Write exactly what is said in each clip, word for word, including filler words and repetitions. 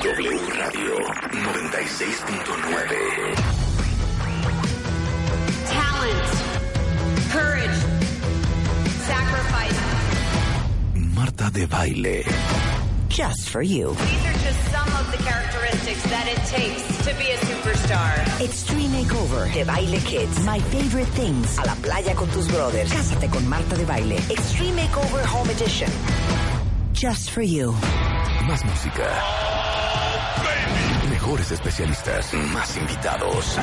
W Radio noventa y seis punto nueve. Talent, courage, sacrifice. Marta de Baile. Just for you. These are just some of the characteristics that it takes to be a superstar. Extreme Makeover. De Baile Kids. My Favorite Things. A la playa con tus brothers. Cásate con Marta de Baile. Extreme Makeover Home Edition. Just for you. Más música. Mejores especialistas. Más invitados.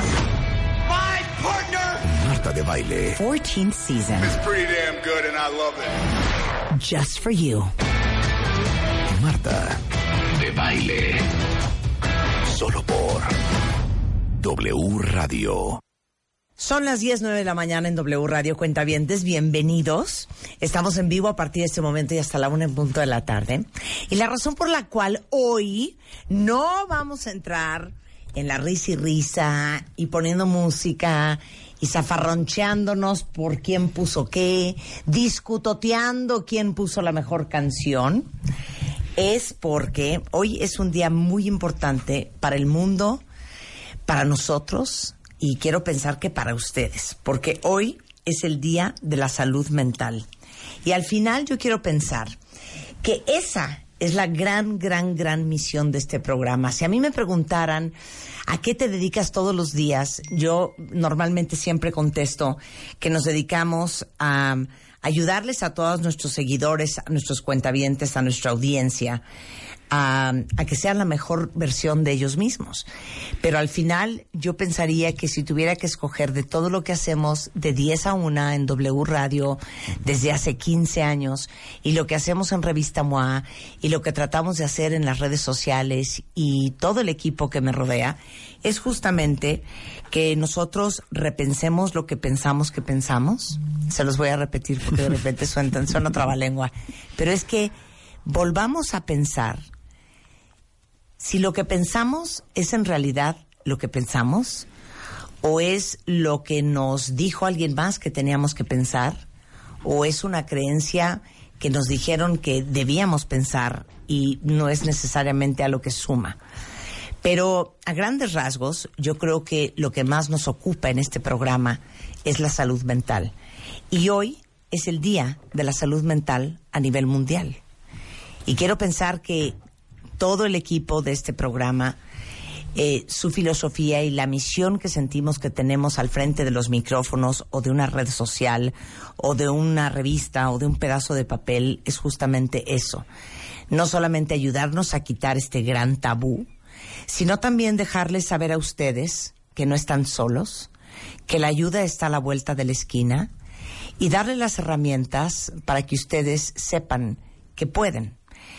My partner. Marta de Baile. fourteenth season. It's pretty damn good and I love it. Just for you. Marta de Baile. Solo por W Radio. Son las diez nueve de la mañana en W Radio. Cuentavientes, bienvenidos. Estamos en vivo a partir de este momento y hasta la una en punto de la tarde. Y la razón por la cual hoy no vamos a entrar en la risa y risa y poniendo música y zafarroncheándonos por quién puso qué, discutoteando quién puso la mejor canción, es porque hoy es un día muy importante para el mundo, para nosotros, y quiero pensar que para ustedes, porque hoy es el Día de la Salud Mental. Y al final yo quiero pensar que esa es la gran, gran, gran misión de este programa. Si a mí me preguntaran ¿a qué te dedicas todos los días? Yo normalmente siempre contesto que nos dedicamos a ayudarles a todos nuestros seguidores, a nuestros cuentavientes, a nuestra audiencia, a, a que sean la mejor versión de ellos mismos. Pero al final yo pensaría que si tuviera que escoger de todo lo que hacemos de diez a una en W Radio desde hace quince años y lo que hacemos en Revista M O A y lo que tratamos de hacer en las redes sociales y todo el equipo que me rodea, es justamente que nosotros repensemos lo que pensamos que pensamos. Se los voy a repetir porque de repente suena, suena trabalengua. Pero es que volvamos a pensar si lo que pensamos es en realidad lo que pensamos o es lo que nos dijo alguien más que teníamos que pensar o es una creencia que nos dijeron que debíamos pensar y no es necesariamente a lo que suma. Pero a grandes rasgos, yo creo que lo que más nos ocupa en este programa es la salud mental. Y hoy es el Día de la Salud Mental a nivel mundial. Y quiero pensar que todo el equipo de este programa, eh, su filosofía y la misión que sentimos que tenemos al frente de los micrófonos o de una red social o de una revista o de un pedazo de papel es justamente eso. No solamente ayudarnos a quitar este gran tabú, sino también dejarles saber a ustedes que no están solos, que la ayuda está a la vuelta de la esquina y darles las herramientas para que ustedes sepan que pueden.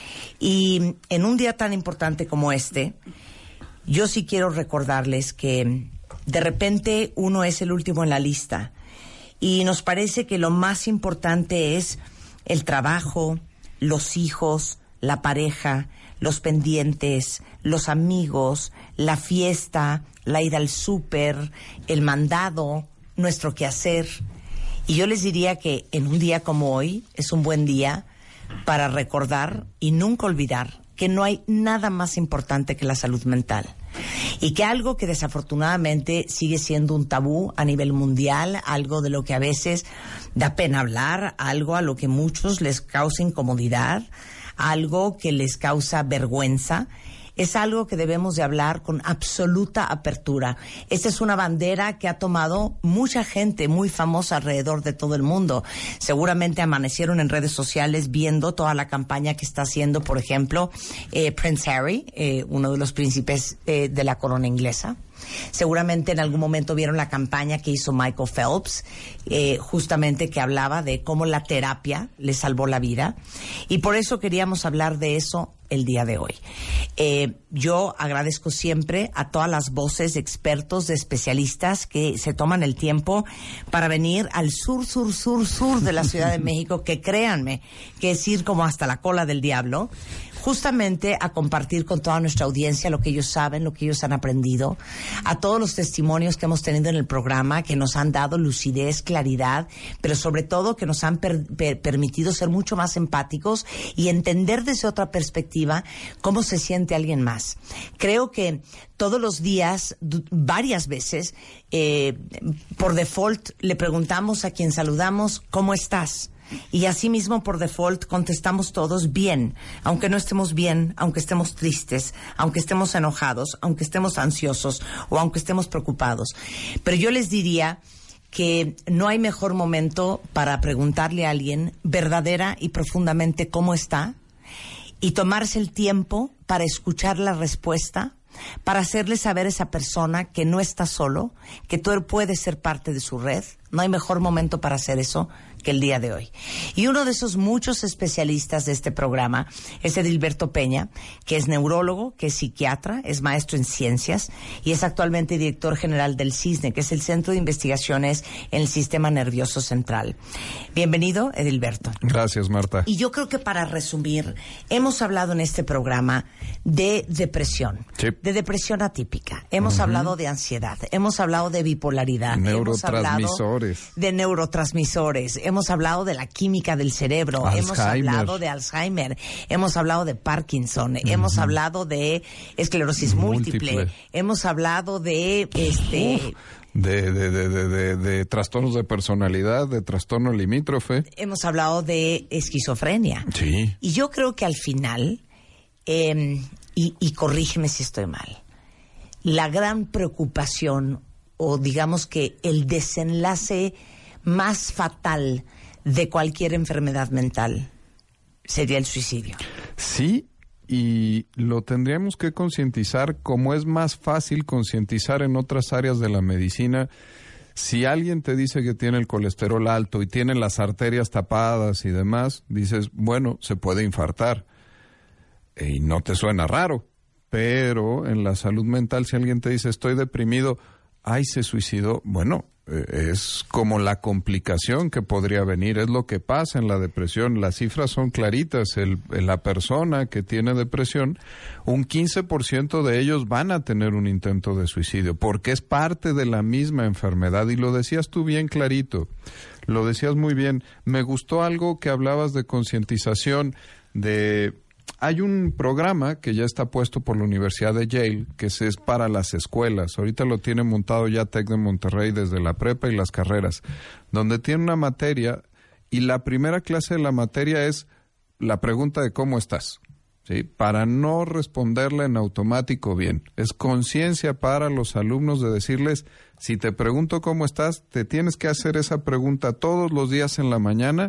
Y en un día tan importante como este, yo sí quiero recordarles que de repente uno es el último en la lista y nos parece que lo más importante es el trabajo, los hijos, la pareja, los pendientes, los amigos, la fiesta, la ida al súper, el mandado, nuestro quehacer. Y yo les diría que en un día como hoy es un buen día para recordar y nunca olvidar que no hay nada más importante que la salud mental. Y que algo que desafortunadamente sigue siendo un tabú a nivel mundial, algo de lo que a veces da pena hablar, algo a lo que muchos les causa incomodidad, algo que les causa vergüenza, es algo que debemos de hablar con absoluta apertura. Esta es una bandera que ha tomado mucha gente muy famosa alrededor de todo el mundo. Seguramente amanecieron en redes sociales viendo toda la campaña que está haciendo, por ejemplo, eh, Prince Harry, eh, uno de los príncipes eh, de la corona inglesa. Seguramente en algún momento vieron la campaña que hizo Michael Phelps, eh, justamente que hablaba de cómo la terapia le salvó la vida. Y por eso queríamos hablar de eso el día de hoy. Eh, yo agradezco siempre a todas las voces de expertos, de especialistas que se toman el tiempo para venir al sur, sur, sur, sur de la Ciudad de México, que créanme, que es ir como hasta la cola del diablo, justamente a compartir con toda nuestra audiencia lo que ellos saben, lo que ellos han aprendido, a todos los testimonios que hemos tenido en el programa, que nos han dado lucidez, claridad, pero sobre todo que nos han per- per- permitido ser mucho más empáticos y entender desde otra perspectiva cómo se siente alguien más. Creo que todos los días, d- varias veces, eh, por default le preguntamos a quien saludamos, ¿cómo estás? Y así mismo por default contestamos todos bien, aunque no estemos bien, aunque estemos tristes, aunque estemos enojados, aunque estemos ansiosos o aunque estemos preocupados. Pero yo les diría que no hay mejor momento para preguntarle a alguien verdadera y profundamente cómo está y tomarse el tiempo para escuchar la respuesta, para hacerle saber a esa persona que no está solo, que tú puedes ser parte de su red. No hay mejor momento para hacer eso que el día de hoy. Y uno de esos muchos especialistas de este programa es Edilberto Peña, que es neurólogo, que es psiquiatra, es maestro en ciencias y es actualmente director general del CISNE, que es el Centro de Investigaciones en el Sistema Nervioso Central. Bienvenido, Edilberto. Gracias, Marta. Y yo creo que para resumir, hemos hablado en este programa de depresión, Sí. de depresión atípica, hemos uh-huh. hablado de ansiedad, hemos hablado de bipolaridad, neurotransmisores, de neurotransmisores, hemos hablado de la química del cerebro, Alzheimer. hemos hablado de Alzheimer, hemos hablado de Parkinson, uh-huh. hemos hablado de esclerosis múltiple, múltiple. hemos hablado de este Uf. De, de, de, de, de, de trastornos de personalidad, de trastorno limítrofe. Hemos hablado de esquizofrenia. Sí. Y yo creo que al final, eh, y, y corrígeme si estoy mal, la gran preocupación, o digamos que el desenlace más fatal de cualquier enfermedad mental sería el suicidio. Sí. Y lo tendríamos que concientizar, como es más fácil concientizar en otras áreas de la medicina. Si alguien te dice que tiene el colesterol alto y tiene las arterias tapadas y demás, dices, bueno, se puede infartar. Y no te suena raro. Pero en la salud mental, si alguien te dice, estoy deprimido, ay, se suicidó, bueno, es como la complicación que podría venir, es lo que pasa en la depresión. Las cifras son claritas. El, la persona que tiene depresión, un quince por ciento de ellos van a tener un intento de suicidio, porque es parte de la misma enfermedad. Y lo decías tú bien clarito, lo decías muy bien. Me gustó algo que hablabas de concientización, de... Hay un programa que ya está puesto por la Universidad de Yale, que es, es para las escuelas. Ahorita lo tiene montado ya TEC de Monterrey desde la prepa y las carreras, donde tiene una materia, y la primera clase de la materia es la pregunta de cómo estás, ¿sí? Para no responderla en automático bien. Es conciencia para los alumnos de decirles, si te pregunto cómo estás, te tienes que hacer esa pregunta todos los días en la mañana,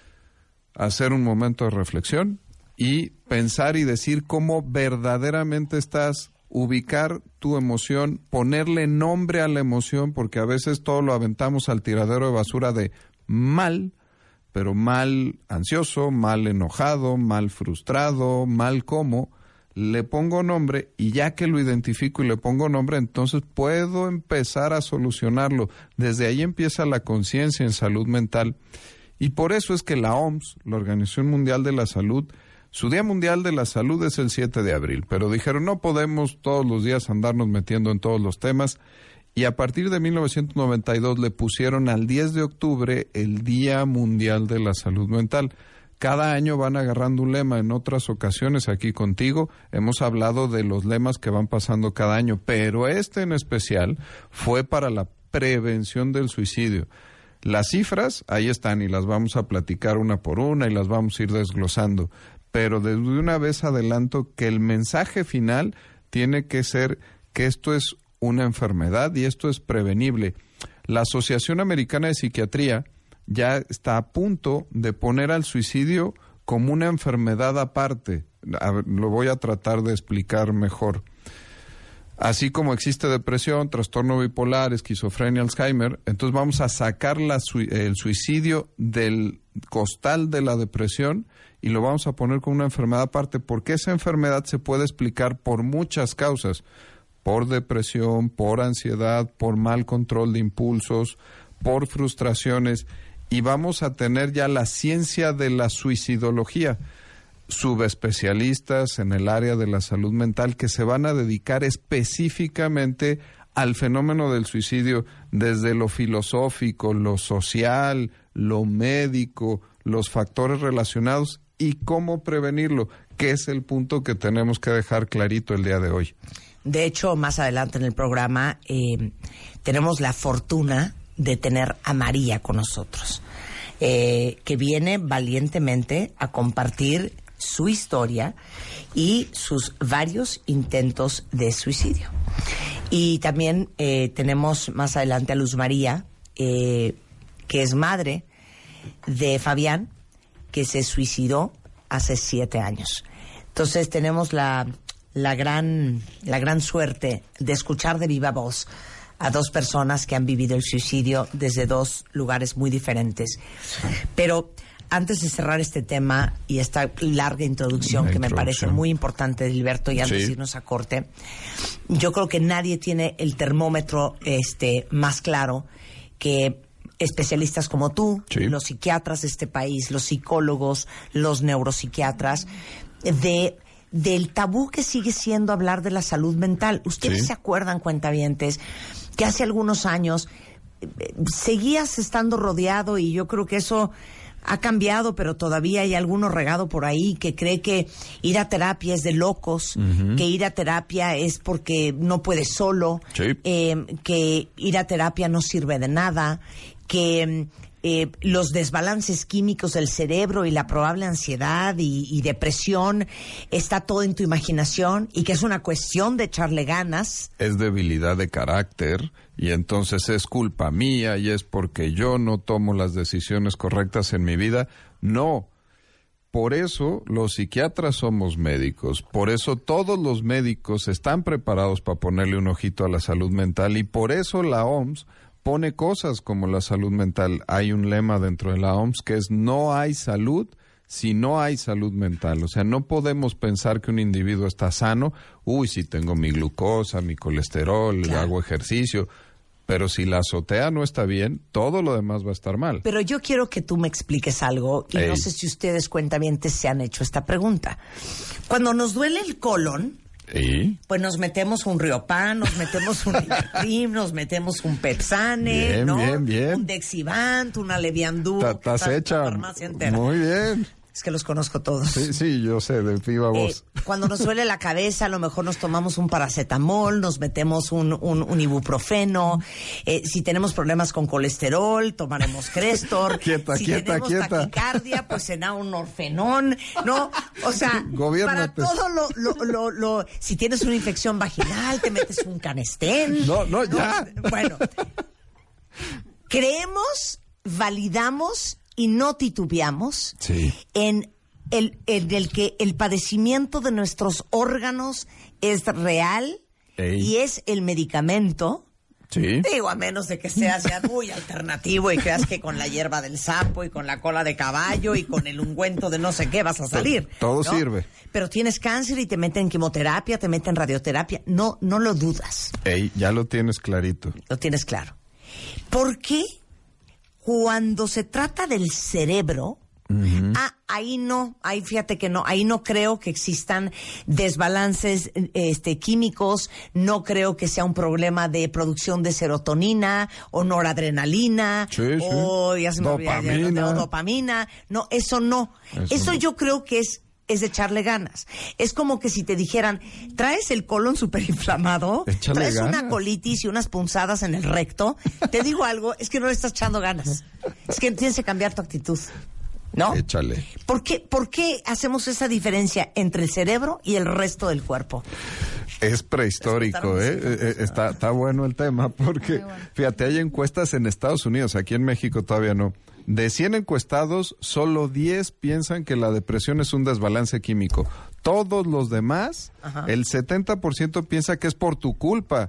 hacer un momento de reflexión, y pensar y decir cómo verdaderamente estás, ubicar tu emoción, ponerle nombre a la emoción, porque a veces todo lo aventamos al tiradero de basura de mal, pero mal ansioso, mal enojado, mal frustrado, mal cómo. Le pongo nombre y ya que lo identifico y le pongo nombre, entonces puedo empezar a solucionarlo. Desde ahí empieza la conciencia en salud mental. Y por eso es que la O M S, la Organización Mundial de la Salud, su Día Mundial de la Salud es el siete de abril, pero dijeron no podemos todos los días andarnos metiendo en todos los temas, y a partir de mil novecientos noventa y dos le pusieron al diez de octubre el Día Mundial de la Salud Mental. Cada año van agarrando un lema. En otras ocasiones aquí contigo hemos hablado de los lemas que van pasando cada año, pero este en especial fue para la prevención del suicidio. Las cifras ahí están y las vamos a platicar una por una y las vamos a ir desglosando. Pero desde una vez adelanto que el mensaje final tiene que ser que esto es una enfermedad y esto es prevenible. La Asociación Americana de Psiquiatría ya está a punto de poner al suicidio como una enfermedad aparte. A ver, lo voy a tratar de explicar mejor. Así como existe depresión, trastorno bipolar, esquizofrenia, Alzheimer, entonces vamos a sacar la, el suicidio del costal de la depresión y lo vamos a poner como una enfermedad aparte, porque esa enfermedad se puede explicar por muchas causas, por depresión, por ansiedad, por mal control de impulsos, por frustraciones, y vamos a tener ya la ciencia de la suicidología. subespecialistas en el área de la salud mental que se van a dedicar específicamente al fenómeno del suicidio desde lo filosófico, lo social, lo médico, los factores relacionados y cómo prevenirlo, que es el punto que tenemos que dejar clarito el día de hoy. De hecho, más adelante en el programa eh, tenemos la fortuna de tener a María con nosotros, eh, que viene valientemente a compartir su historia y sus varios intentos de suicidio. Y también eh, tenemos más adelante a Luz María, eh, que es madre de Fabián, que se suicidó hace siete años. Entonces tenemos la, la, gran, la gran suerte de escuchar de viva voz a dos personas que han vivido el suicidio desde dos lugares muy diferentes. Pero antes de cerrar este tema y esta larga introducción, que me parece muy importante, Gilberto, y antes de irnos a corte, yo creo que nadie tiene el termómetro este, más claro que especialistas como tú, sí. los psiquiatras de este país, los psicólogos, los neuropsiquiatras, de del tabú que sigue siendo hablar de la salud mental. ¿Ustedes sí. se acuerdan, cuentavientes, que hace algunos años eh, seguías estando rodeado, y yo creo que eso ha cambiado, pero todavía hay alguno regado por ahí que cree que ir a terapia es de locos, uh-huh. que ir a terapia es porque no puedes solo, sí. eh, que ir a terapia no sirve de nada, que eh, los desbalances químicos del cerebro y la probable ansiedad y, y depresión está todo en tu imaginación y que es una cuestión de echarle ganas. Es debilidad de carácter y entonces es culpa mía y es porque yo no tomo las decisiones correctas en mi vida. No. Por eso los psiquiatras somos médicos, por eso todos los médicos están preparados para ponerle un ojito a la salud mental y por eso la O M S pone cosas como la salud mental. Hay un lema dentro de la O M S que es no hay salud si no hay salud mental. O sea, no podemos pensar que un individuo está sano, uy, si tengo mi glucosa, mi colesterol, claro. hago ejercicio, pero si la azotea no está bien, todo lo demás va a estar mal. Pero yo quiero que tú me expliques algo, y Ey. no sé si ustedes cuentavientes se han hecho esta pregunta. Cuando nos duele el colon, ¿Y? pues nos metemos un Riopan, nos metemos un Libertrim, nos metemos un Pepsane, bien, ¿no? Bien, bien. Un Dexivant, una Leviandú. Estás hecha. Muy bien. Es que los conozco todos. Sí, sí, yo sé, de viva voz. Eh, cuando nos duele la cabeza, a lo mejor nos tomamos un paracetamol, nos metemos un, un, un ibuprofeno. Eh, si tenemos problemas con colesterol, tomaremos Crestor. quieta, si quieta, tenemos quieta. taquicardia, pues será un Orfenón, ¿no? O sea, Gobiérnate. para todo lo, lo, lo, lo... Si tienes una infección vaginal, te metes un Canestén. No, no, ¿no? ya. Bueno, creemos, validamos y no titubeamos sí. en el, en el que el padecimiento de nuestros órganos es real Ey. y es el medicamento. Sí. Digo, a menos de que seas ya muy alternativo y creas que con la hierba del sapo y con la cola de caballo y con el ungüento de no sé qué vas a salir. Todo ¿no? sirve. Pero tienes cáncer y te meten quimioterapia, te meten radioterapia. No, no lo dudas. Ey, ya lo tienes clarito. Lo tienes claro. ¿Por qué? Cuando se trata del cerebro, uh-huh. ah, ahí no, ahí fíjate que no, ahí no creo que existan desbalances este, químicos, no creo que sea un problema de producción de serotonina o noradrenalina sí, o, sí. ya se me olvidó, dopamina. o dopamina, no, eso no, eso, eso no. Yo creo que es es de echarle ganas. Es como que si te dijeran, traes el colon superinflamado, Échale traes ganas. una colitis y unas punzadas en el recto, te digo algo, es que no le estás echando ganas. Es que tienes que cambiar tu actitud, ¿no? Échale. ¿Por qué, ¿Por qué hacemos esa diferencia entre el cerebro y el resto del cuerpo? Es prehistórico, ¿eh? eh está, está bueno el tema, porque, bueno. fíjate, hay encuestas en Estados Unidos, aquí en México todavía no. De cien encuestados, solo diez piensan que la depresión es un desbalance químico. Todos los demás, Ajá. el setenta por ciento piensa que es por tu culpa.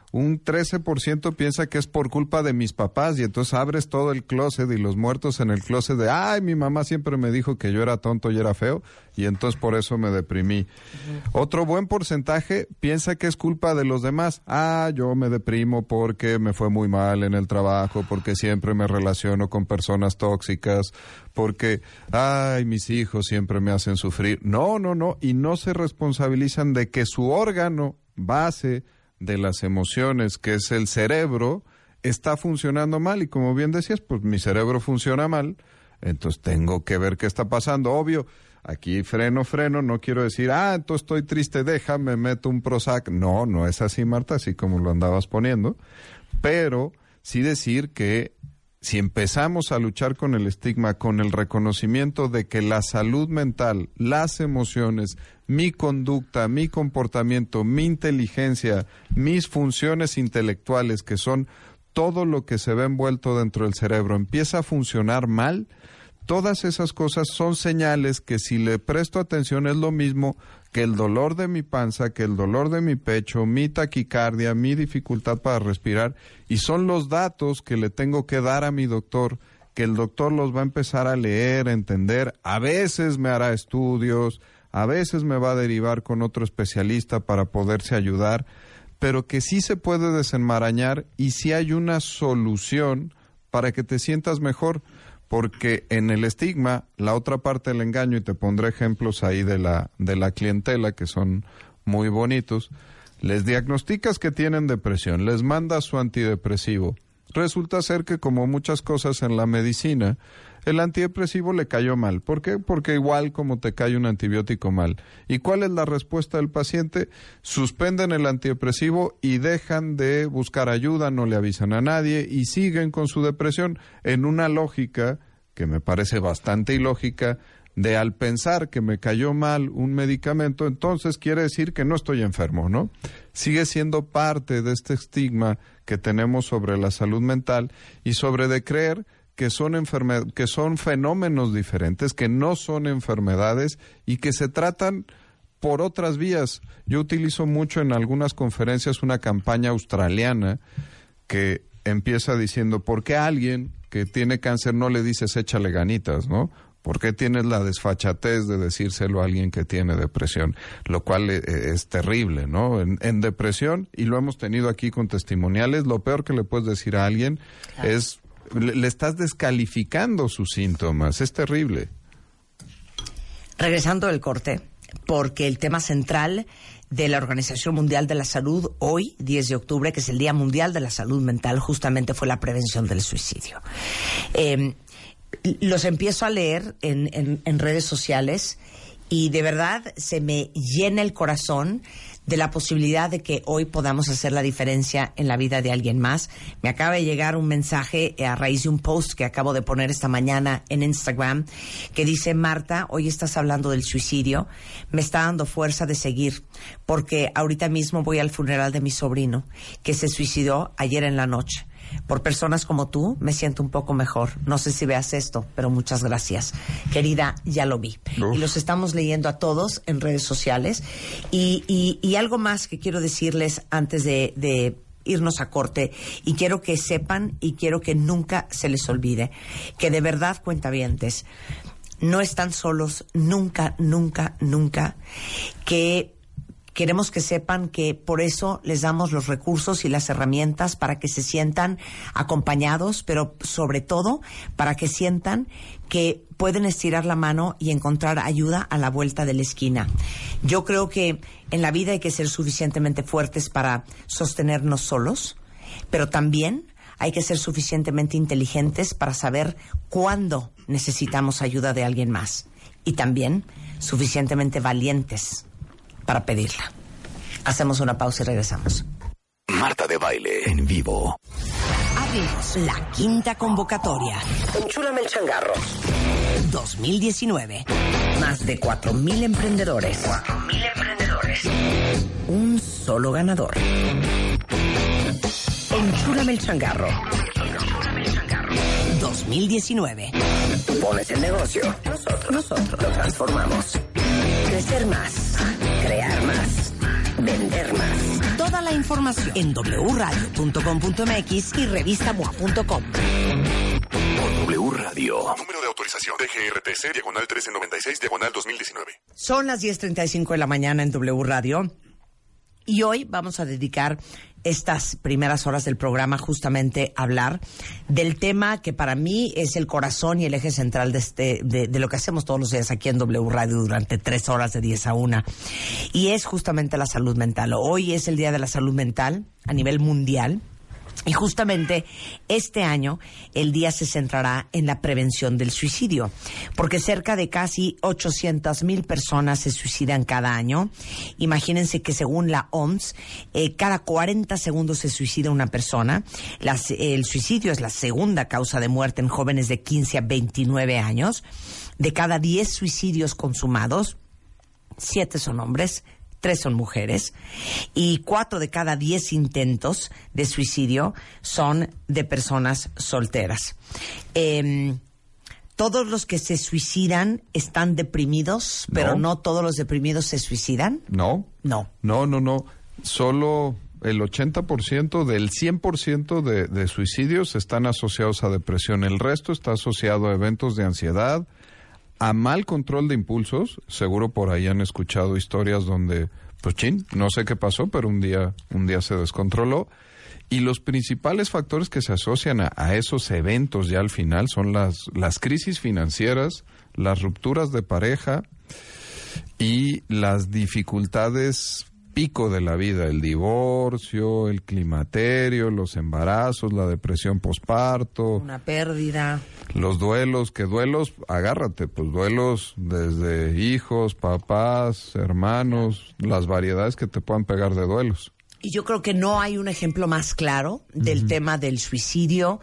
Un trece por ciento piensa que es por culpa de mis papás y entonces abres todo el closet y los muertos en el closet de, ay, mi mamá siempre me dijo que yo era tonto y era feo y entonces por eso me deprimí. Uh-huh. Otro buen porcentaje piensa que es culpa de los demás. Ah, yo me deprimo porque me fue muy mal en el trabajo, porque siempre me relaciono con personas tóxicas, porque, ay, mis hijos siempre me hacen sufrir. No, no, no, y no se responsabilizan de que su órgano base de las emociones, que es el cerebro, está funcionando mal. Y como bien decías, pues mi cerebro funciona mal, entonces tengo que ver qué está pasando. Obvio, aquí freno, freno, no quiero decir, ah, entonces estoy triste, déjame, meto un Prozac. No, no es así, Marta, así como lo andabas poniendo. Pero sí decir que si empezamos a luchar con el estigma, con el reconocimiento de que la salud mental, las emociones, mi conducta, mi comportamiento, mi inteligencia, mis funciones intelectuales, que son todo lo que se ve envuelto dentro del cerebro, empieza a funcionar mal, todas esas cosas son señales que si le presto atención es lo mismo que el dolor de mi panza, que el dolor de mi pecho, mi taquicardia, mi dificultad para respirar, y son los datos que le tengo que dar a mi doctor, que el doctor los va a empezar a leer, a entender, a veces me hará estudios, a veces me va a derivar con otro especialista para poderse ayudar, pero que sí se puede desenmarañar y sí hay una solución para que te sientas mejor. Porque en el estigma, la otra parte del engaño, y te pondré ejemplos ahí de la, de la clientela que son muy bonitos, les diagnosticas que tienen depresión, les mandas su antidepresivo. Resulta ser que, como muchas cosas en la medicina, el antidepresivo le cayó mal. ¿Por qué? Porque igual como te cae un antibiótico mal. ¿Y cuál es la respuesta del paciente? Suspenden el antidepresivo y dejan de buscar ayuda, no le avisan a nadie y siguen con su depresión en una lógica que me parece bastante ilógica de al pensar que me cayó mal un medicamento, entonces quiere decir que no estoy enfermo, ¿no? Sigue siendo parte de este estigma que tenemos sobre la salud mental y sobre de creer que son enferme- que son fenómenos diferentes, que no son enfermedades y que se tratan por otras vías. Yo utilizo mucho en algunas conferencias una campaña australiana que empieza diciendo, ¿por qué a alguien que tiene cáncer no le dices échale ganitas, ¿no? ¿Por qué tienes la desfachatez de decírselo a alguien que tiene depresión? Lo cual es, es terrible, ¿no? En, en depresión, y lo hemos tenido aquí con testimoniales, lo peor que le puedes decir a alguien claro. es... Le, le estás descalificando sus síntomas, es terrible. Regresando del corte, porque el tema central de la Organización Mundial de la Salud hoy, diez de octubre, que es el Día Mundial de la Salud Mental, justamente fue la prevención del suicidio. Eh, los empiezo a leer en, en, en redes sociales y de verdad se me llena el corazón de la posibilidad de que hoy podamos hacer la diferencia en la vida de alguien más. Me acaba de llegar un mensaje a raíz de un post que acabo de poner esta mañana en Instagram que dice, Marta, hoy estás hablando del suicidio, me está dando fuerza de seguir porque ahorita mismo voy al funeral de mi sobrino que se suicidó ayer en la noche. Por personas como tú, me siento un poco mejor. No sé si veas esto, pero muchas gracias. Querida, ya lo vi. Uf. Y los estamos leyendo a todos en redes sociales. Y, y, y algo más que quiero decirles antes de, de irnos a corte, y quiero que sepan y quiero que nunca se les olvide, que de verdad, cuentavientes, no están solos, nunca, nunca, nunca, que... Queremos que sepan que por eso les damos los recursos y las herramientas para que se sientan acompañados, pero sobre todo para que sientan que pueden estirar la mano y encontrar ayuda a la vuelta de la esquina. Yo creo que en la vida hay que ser suficientemente fuertes para sostenernos solos, pero también hay que ser suficientemente inteligentes para saber cuándo necesitamos ayuda de alguien más. Y también suficientemente valientes para pedirla. Hacemos una pausa y regresamos. Marta de Baile en vivo. Abrimos la quinta convocatoria. Enchúlame el changarro. dos mil diecinueve. Más de cuatro mil emprendedores. cuatro mil emprendedores. Un solo ganador. Enchúlame el changarro. Enchúlame el changarro. dos mil diecinueve. Pones el negocio. Nosotros, nosotros lo transformamos. Crecer más. Crear más. Vender más. Toda la información información en doble u radio punto com punto m x y revista mua punto com. Por W Radio. Número de autorización D G R T C, diagonal trece noventa y seis, diagonal dos mil diecinueve. Son las diez treinta y cinco de la mañana en W Radio y hoy vamos a dedicar estas primeras horas del programa justamente a hablar del tema que para mí es el corazón y el eje central de, este, de, de lo que hacemos todos los días aquí en W Radio durante tres horas de diez a una, y es justamente la salud mental. Hoy es el Día de la Salud Mental a nivel mundial. Y justamente este año el día se centrará en la prevención del suicidio, porque cerca de casi ochocientas mil personas se suicidan cada año. Imagínense que según la O M S, eh, cada cuarenta segundos se suicida una persona. Las, eh, el suicidio es la segunda causa de muerte en jóvenes de quince a veintinueve años. De cada diez suicidios consumados, siete son hombres, tres son mujeres, y cuatro de cada diez intentos de suicidio son de personas solteras. Eh, ¿Todos los que se suicidan están deprimidos, pero no, no todos los deprimidos se suicidan? No. No. No, no, no. Solo el ochenta por ciento del cien por ciento de, de suicidios están asociados a depresión. El resto está asociado a eventos de ansiedad, a mal control de impulsos. Seguro por ahí han escuchado historias donde, pues chin, no sé qué pasó, pero un día, un día se descontroló. Y los principales factores que se asocian a, a esos eventos ya al final son las, las crisis financieras, las rupturas de pareja y las dificultades pico de la vida, el divorcio, el climaterio, los embarazos, la depresión posparto, una pérdida, los duelos, que duelos, agárrate, pues duelos desde hijos, papás, hermanos, las variedades que te puedan pegar de duelos. Y yo creo que no hay un ejemplo más claro del uh-huh. tema del suicidio,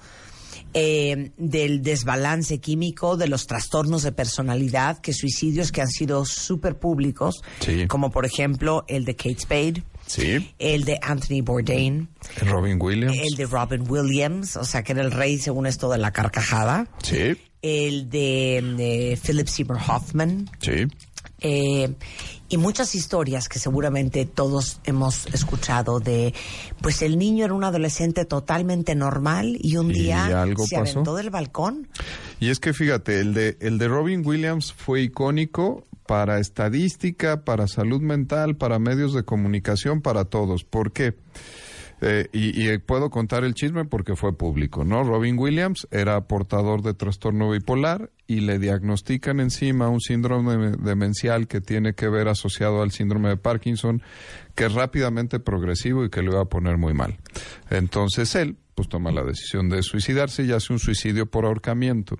eh, del desbalance químico, de los trastornos de personalidad, que suicidios que han sido súper públicos, sí. como por ejemplo el de Kate Spade, sí. el de Anthony Bourdain, el Robin Williams, el de Robin Williams, o sea que era el rey según esto de la carcajada, sí. el de, de Philip Seymour Hoffman, sí. Eh, y muchas historias que seguramente todos hemos escuchado de, pues el niño era un adolescente totalmente normal y un ¿Y día algo se pasó? aventó del balcón. Y es que fíjate, el de, el de Robin Williams fue icónico para estadística, para salud mental, para medios de comunicación, para todos. ¿Por qué? Eh, y, y puedo contar el chisme porque fue público, ¿no? Robin Williams era portador de trastorno bipolar y le diagnostican encima un síndrome demencial que tiene que ver asociado al síndrome de Parkinson, que es rápidamente progresivo y que le va a poner muy mal. Entonces él, pues toma la decisión de suicidarse y hace un suicidio por ahorcamiento.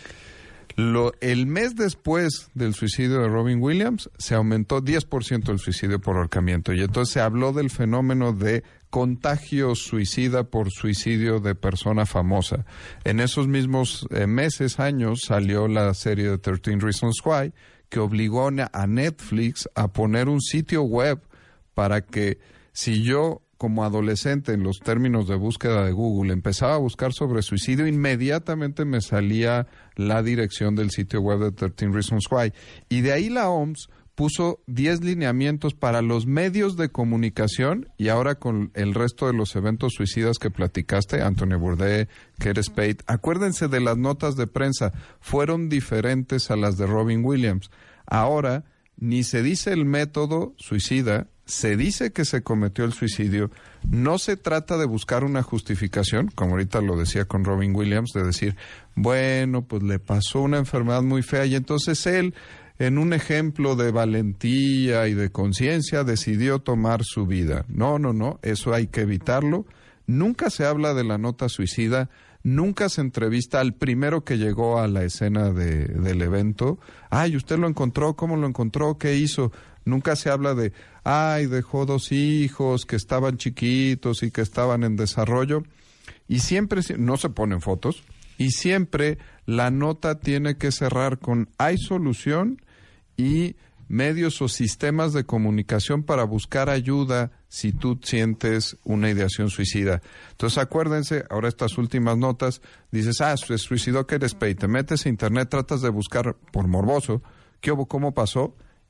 Lo, el mes después del suicidio de Robin Williams se aumentó diez por ciento el suicidio por ahorcamiento, y entonces se habló del fenómeno de contagio suicida por suicidio de persona famosa. En esos mismos eh, meses, años, salió la serie de trece Reasons Why, que obligó a Netflix a poner un sitio web para que si yo, como adolescente, en los términos de búsqueda de Google, empezaba a buscar sobre suicidio, inmediatamente me salía la dirección del sitio web de trece Reasons Why. Y de ahí la O M S puso diez lineamientos para los medios de comunicación, y ahora con el resto de los eventos suicidas que platicaste, Anthony Bourdain, Kate Spade, acuérdense de las notas de prensa, fueron diferentes a las de Robin Williams. Ahora ni se dice el método suicida, se dice que se cometió el suicidio. No se trata de buscar una justificación, como ahorita lo decía con Robin Williams, de decir, bueno, pues le pasó una enfermedad muy fea y entonces él, en un ejemplo de valentía y de conciencia, decidió tomar su vida. No, no, no, eso hay que evitarlo. Nunca se habla de la nota suicida, nunca se entrevista al primero que llegó a la escena de, del evento. Ay, ¿usted lo encontró? ¿Cómo lo encontró? ¿Qué hizo? Nunca se habla de, ay, dejó dos hijos que estaban chiquitos y que estaban en desarrollo. Y siempre, no se ponen fotos, y siempre la nota tiene que cerrar con, hay solución y medios o sistemas de comunicación para buscar ayuda si tú sientes una ideación suicida. Entonces acuérdense, ahora estas últimas notas, dices, ah, se suicidó Kate Spade, te metes a internet, tratas de buscar por morboso, ¿qué hubo? ¿Cómo pasó?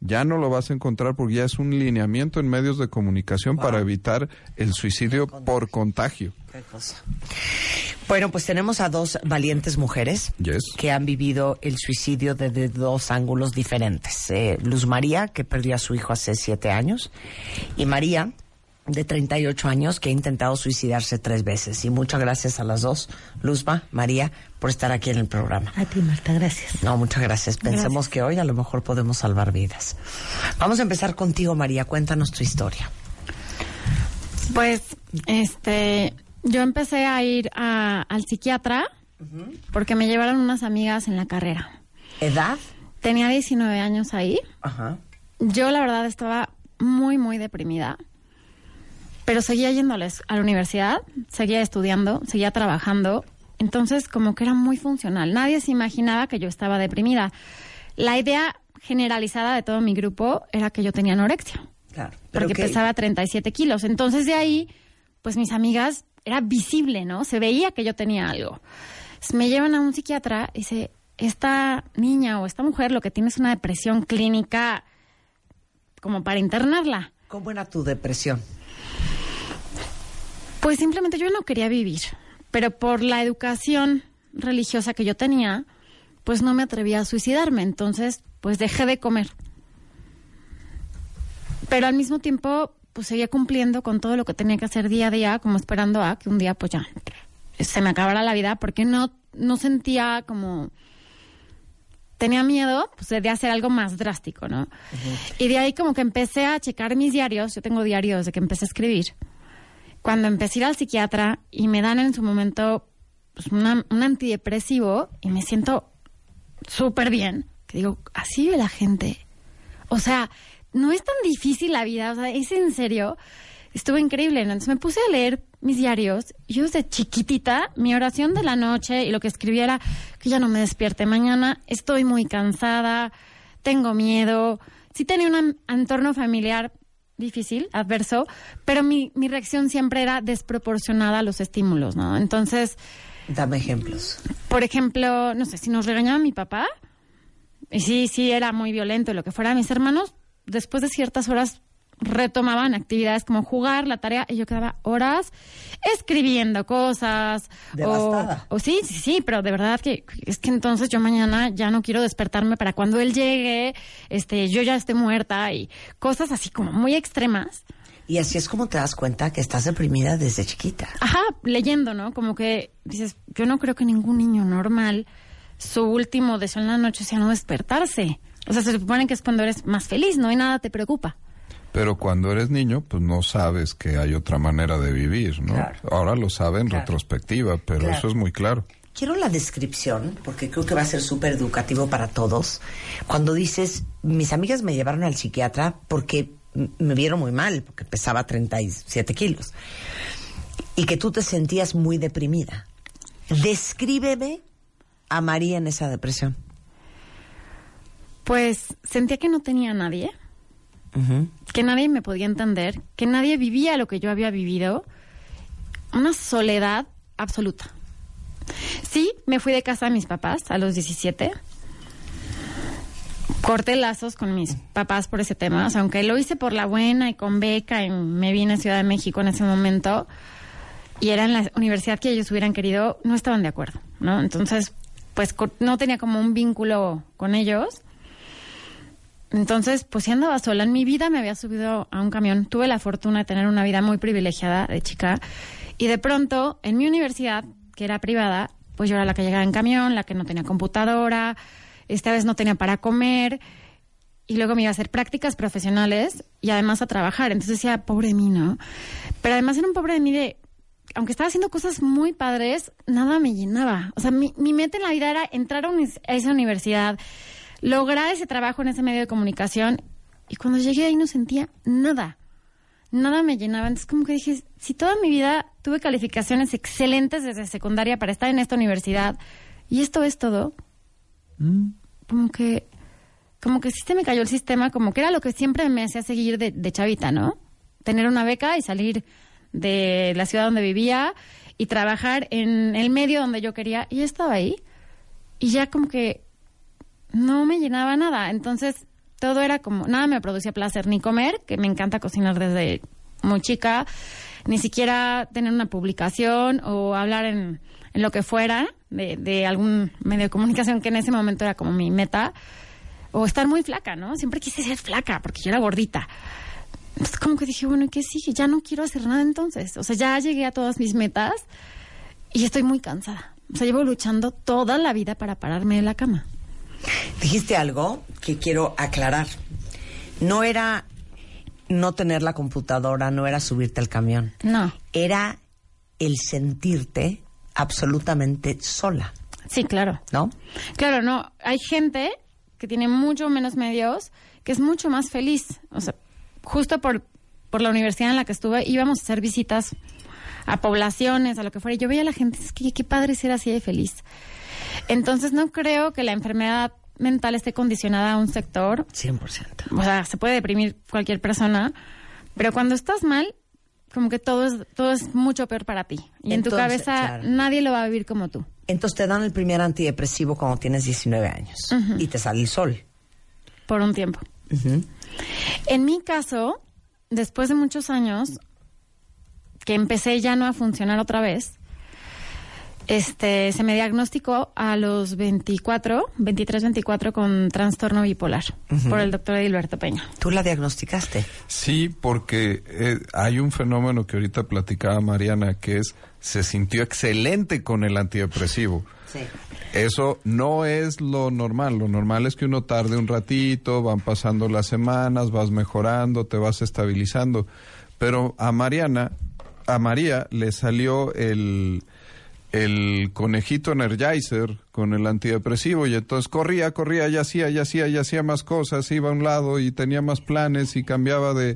ya no lo vas a encontrar porque ya es un lineamiento en medios de comunicación wow. para evitar el suicidio contagio. por contagio. Qué cosa. Bueno, pues tenemos a dos valientes mujeres yes. que han vivido el suicidio desde dos ángulos diferentes. Eh, Luz María, que perdió a su hijo hace siete años, y María, de treinta y ocho años, que ha intentado suicidarse tres veces. Y muchas gracias a las dos, Luzma, María, por estar aquí en el programa. A ti, Marta, gracias. No, muchas gracias. Pensemos gracias. que hoy a lo mejor podemos salvar vidas. Vamos a empezar contigo, María. Cuéntanos tu historia. Pues, este, yo empecé a ir a, al psiquiatra uh-huh. porque me llevaron unas amigas en la carrera. ¿Edad? Tenía diecinueve años ahí. Ajá. Uh-huh. Yo, la verdad, estaba muy, muy deprimida. Pero seguía yendo a la, a la universidad, seguía estudiando, seguía trabajando. Entonces, como que era muy funcional. Nadie se imaginaba que yo estaba deprimida. La idea generalizada de todo mi grupo era que yo tenía anorexia. Claro. Porque ¿qué? pesaba treinta y siete kilos. Entonces, de ahí, pues mis amigas, era visible, ¿no? Se veía que yo tenía algo. Entonces, me llevan a un psiquiatra y dice, esta niña o esta mujer lo que tiene es una depresión clínica como para internarla. ¿Cómo era tu depresión? Pues simplemente yo no quería vivir, pero por la educación religiosa que yo tenía, pues no me atrevía a suicidarme, entonces pues dejé de comer. Pero al mismo tiempo pues seguía cumpliendo con todo lo que tenía que hacer día a día, como esperando a que un día pues ya se me acabara la vida, porque no, no sentía como... Tenía miedo pues, de hacer algo más drástico, ¿no? Uh-huh. Y de ahí como que empecé a checar mis diarios, yo tengo diarios desde que empecé a escribir. Cuando empecé a ir al psiquiatra y me dan en su momento pues, una, un antidepresivo y me siento súper bien, que digo, así ve la gente. O sea, no es tan difícil la vida, o sea, es en serio. Estuvo increíble. Entonces me puse a leer mis diarios y yo desde chiquitita, mi oración de la noche y lo que escribía era que ya no me despierte mañana, estoy muy cansada, tengo miedo. Sí tenía un entorno familiar difícil, adverso, pero mi, mi reacción siempre era desproporcionada a los estímulos, ¿no? Entonces... Dame ejemplos. Por ejemplo, no sé, si nos regañaba mi papá, y sí, sí era muy violento y lo que fuera, mis hermanos, después de ciertas horas, retomaban actividades como jugar, la tarea, y yo quedaba horas escribiendo cosas. Devastada. O, o sí, sí, sí, pero de verdad que es que entonces yo mañana ya no quiero despertarme para cuando él llegue, este, yo ya esté muerta y cosas así como muy extremas. Y así es como te das cuenta que estás deprimida desde chiquita. Ajá, leyendo, ¿no? Como que dices, yo no creo que ningún niño normal, su último deseo en la noche sea no despertarse. O sea, se supone que es cuando eres más feliz, ¿no? Y nada te preocupa. Pero cuando eres niño, pues no sabes que hay otra manera de vivir, ¿no? Claro. Ahora lo sabe en claro. retrospectiva, pero claro. eso es muy claro. Quiero la descripción, porque creo que va a ser súper educativo para todos. Cuando dices, mis amigas me llevaron al psiquiatra porque me vieron muy mal, porque pesaba treinta y siete kilos, y que tú te sentías muy deprimida. Descríbeme a María en esa depresión. Pues sentía que no tenía a nadie. Uh-huh. Que nadie me podía entender, que nadie vivía lo que yo había vivido, una soledad absoluta. Sí, me fui de casa de mis papás a los diecisiete, corté lazos con mis papás por ese tema, o sea, aunque lo hice por la buena y con beca y me vine a Ciudad de México en ese momento y era en la universidad que ellos hubieran querido, no estaban de acuerdo, ¿no? Entonces, pues no tenía como un vínculo con ellos. Entonces, pues sí andaba sola. En mi vida me había subido a un camión. Tuve la fortuna de tener una vida muy privilegiada de chica. Y de pronto, en mi universidad, que era privada, pues yo era la que llegaba en camión, la que no tenía computadora, esta vez no tenía para comer. Y luego me iba a hacer prácticas profesionales y además a trabajar. Entonces decía, pobre de mí, ¿no? Pero además era un pobre de mí de... Aunque estaba haciendo cosas muy padres, nada me llenaba. O sea, mi, mi meta en la vida era entrar a, un, a esa universidad, lograr ese trabajo en ese medio de comunicación, y cuando llegué ahí no sentía nada, nada me llenaba. Entonces como que dije, si toda mi vida tuve calificaciones excelentes desde secundaria para estar en esta universidad, y esto es todo, mm. como que como que sí se me cayó el sistema, como que era lo que siempre me hacía seguir de, de chavita, ¿no? Tener una beca y salir de la ciudad donde vivía y trabajar en el medio donde yo quería, y estaba ahí, y ya como que no me llenaba nada. Entonces todo era como, nada me producía placer, ni comer, que me encanta cocinar desde muy chica, ni siquiera tener una publicación o hablar en, en lo que fuera, de, de algún medio de comunicación que en ese momento era como mi meta, o estar muy flaca, ¿no? Siempre quise ser flaca, porque yo era gordita. Entonces como que dije, bueno, ¿y qué sigue? Ya no quiero hacer nada entonces. O sea, ya llegué a todas mis metas y estoy muy cansada. O sea, llevo luchando toda la vida para pararme de la cama. Dijiste algo que quiero aclarar. No era no tener la computadora, no era subirte al camión. No. Era el sentirte absolutamente sola. Sí, claro. ¿No? Claro, no. Hay gente que tiene mucho menos medios, que es mucho más feliz. O sea, justo por, por la universidad en la que estuve, íbamos a hacer visitas a poblaciones, a lo que fuera, y yo veía a la gente, es que qué padre ser así de feliz. Entonces no creo que la enfermedad mental esté condicionada a un sector. cien por ciento. O sea, se puede deprimir cualquier persona, pero cuando estás mal, como que todo es, todo es mucho peor para ti. Y Entonces, en tu cabeza claro. nadie lo va a vivir como tú. Entonces te dan el primer antidepresivo cuando tienes diecinueve años uh-huh. y te sale el sol. Por un tiempo. Uh-huh. En mi caso, después de muchos años, que empecé ya no a funcionar otra vez, este, se me diagnosticó a los veinticuatro, veintitrés, veinticuatro con trastorno bipolar uh-huh. por el doctor Edilberto Peña. ¿Tú la diagnosticaste? Sí, porque eh, hay un fenómeno que ahorita platicaba Mariana, que es, se sintió excelente con el antidepresivo. Sí. Eso no es lo normal. Lo normal es que uno tarde un ratito, van pasando las semanas, vas mejorando, te vas estabilizando. Pero a Mariana, a María le salió el... el conejito Energizer con el antidepresivo y entonces corría, corría, y hacía, y hacía, y hacía más cosas, iba a un lado y tenía más planes y cambiaba de,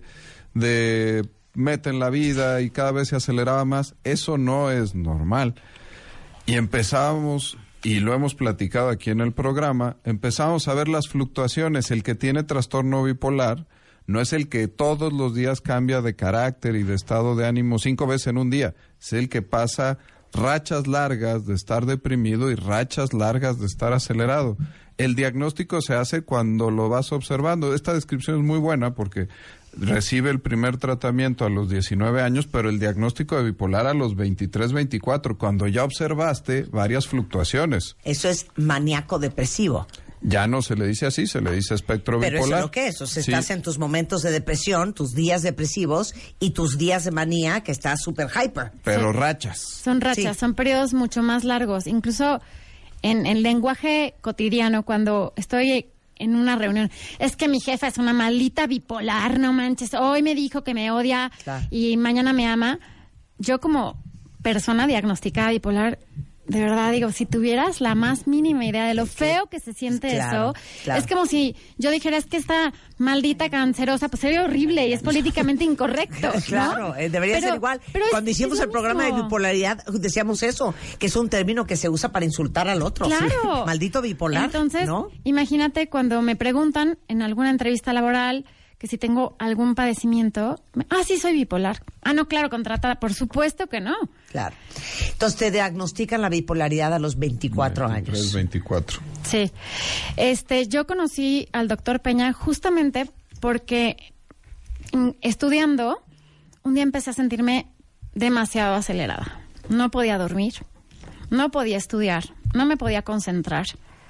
de meta en la vida y cada vez se aceleraba más. Eso no es normal. Y empezábamos, y lo hemos platicado aquí en el programa, empezamos a ver las fluctuaciones. El que tiene trastorno bipolar no es el que todos los días cambia de carácter y de estado de ánimo cinco veces en un día, es el que pasa rachas largas de estar deprimido y rachas largas de estar acelerado. El diagnóstico se hace cuando lo vas observando. Esta descripción es muy buena porque recibe el primer tratamiento a los diecinueve años, pero el diagnóstico de bipolar a los veintitrés, veinticuatro, cuando ya observaste varias fluctuaciones. Eso es maníaco depresivo. Ya no se le dice así, se le dice espectro Pero bipolar. Pero eso es lo que es, o sea, sí. Estás en tus momentos de depresión, tus días depresivos y tus días de manía que estás súper hyper. Pero sí. rachas. Son rachas, sí. son periodos mucho más largos. Incluso en el lenguaje cotidiano, cuando estoy en una reunión, es que mi jefa es una maldita bipolar, no manches, hoy me dijo que me odia claro. y mañana me ama. Yo como persona diagnosticada bipolar, de verdad digo, si tuvieras la más mínima idea de lo feo que se siente claro, eso, claro. es como si yo dijera, es que esta maldita cancerosa, pues sería horrible y es políticamente incorrecto, ¿no? Claro, eh, debería pero, ser igual. Cuando es, hicimos es el programa mismo. de bipolaridad, decíamos eso, que es un término que se usa para insultar al otro. Claro. Sí. Maldito bipolar. Entonces, ¿no? imagínate cuando me preguntan en alguna entrevista laboral que si tengo algún padecimiento, me, ah, sí, soy bipolar. Ah, no, claro, contratada, por supuesto que no. Claro. Entonces te diagnostican la bipolaridad a los veinticuatro años. veinticuatro. Sí. Este, yo conocí al doctor Peña justamente porque mm, estudiando, un día empecé a sentirme demasiado acelerada. No podía dormir, no podía estudiar, no me podía concentrar.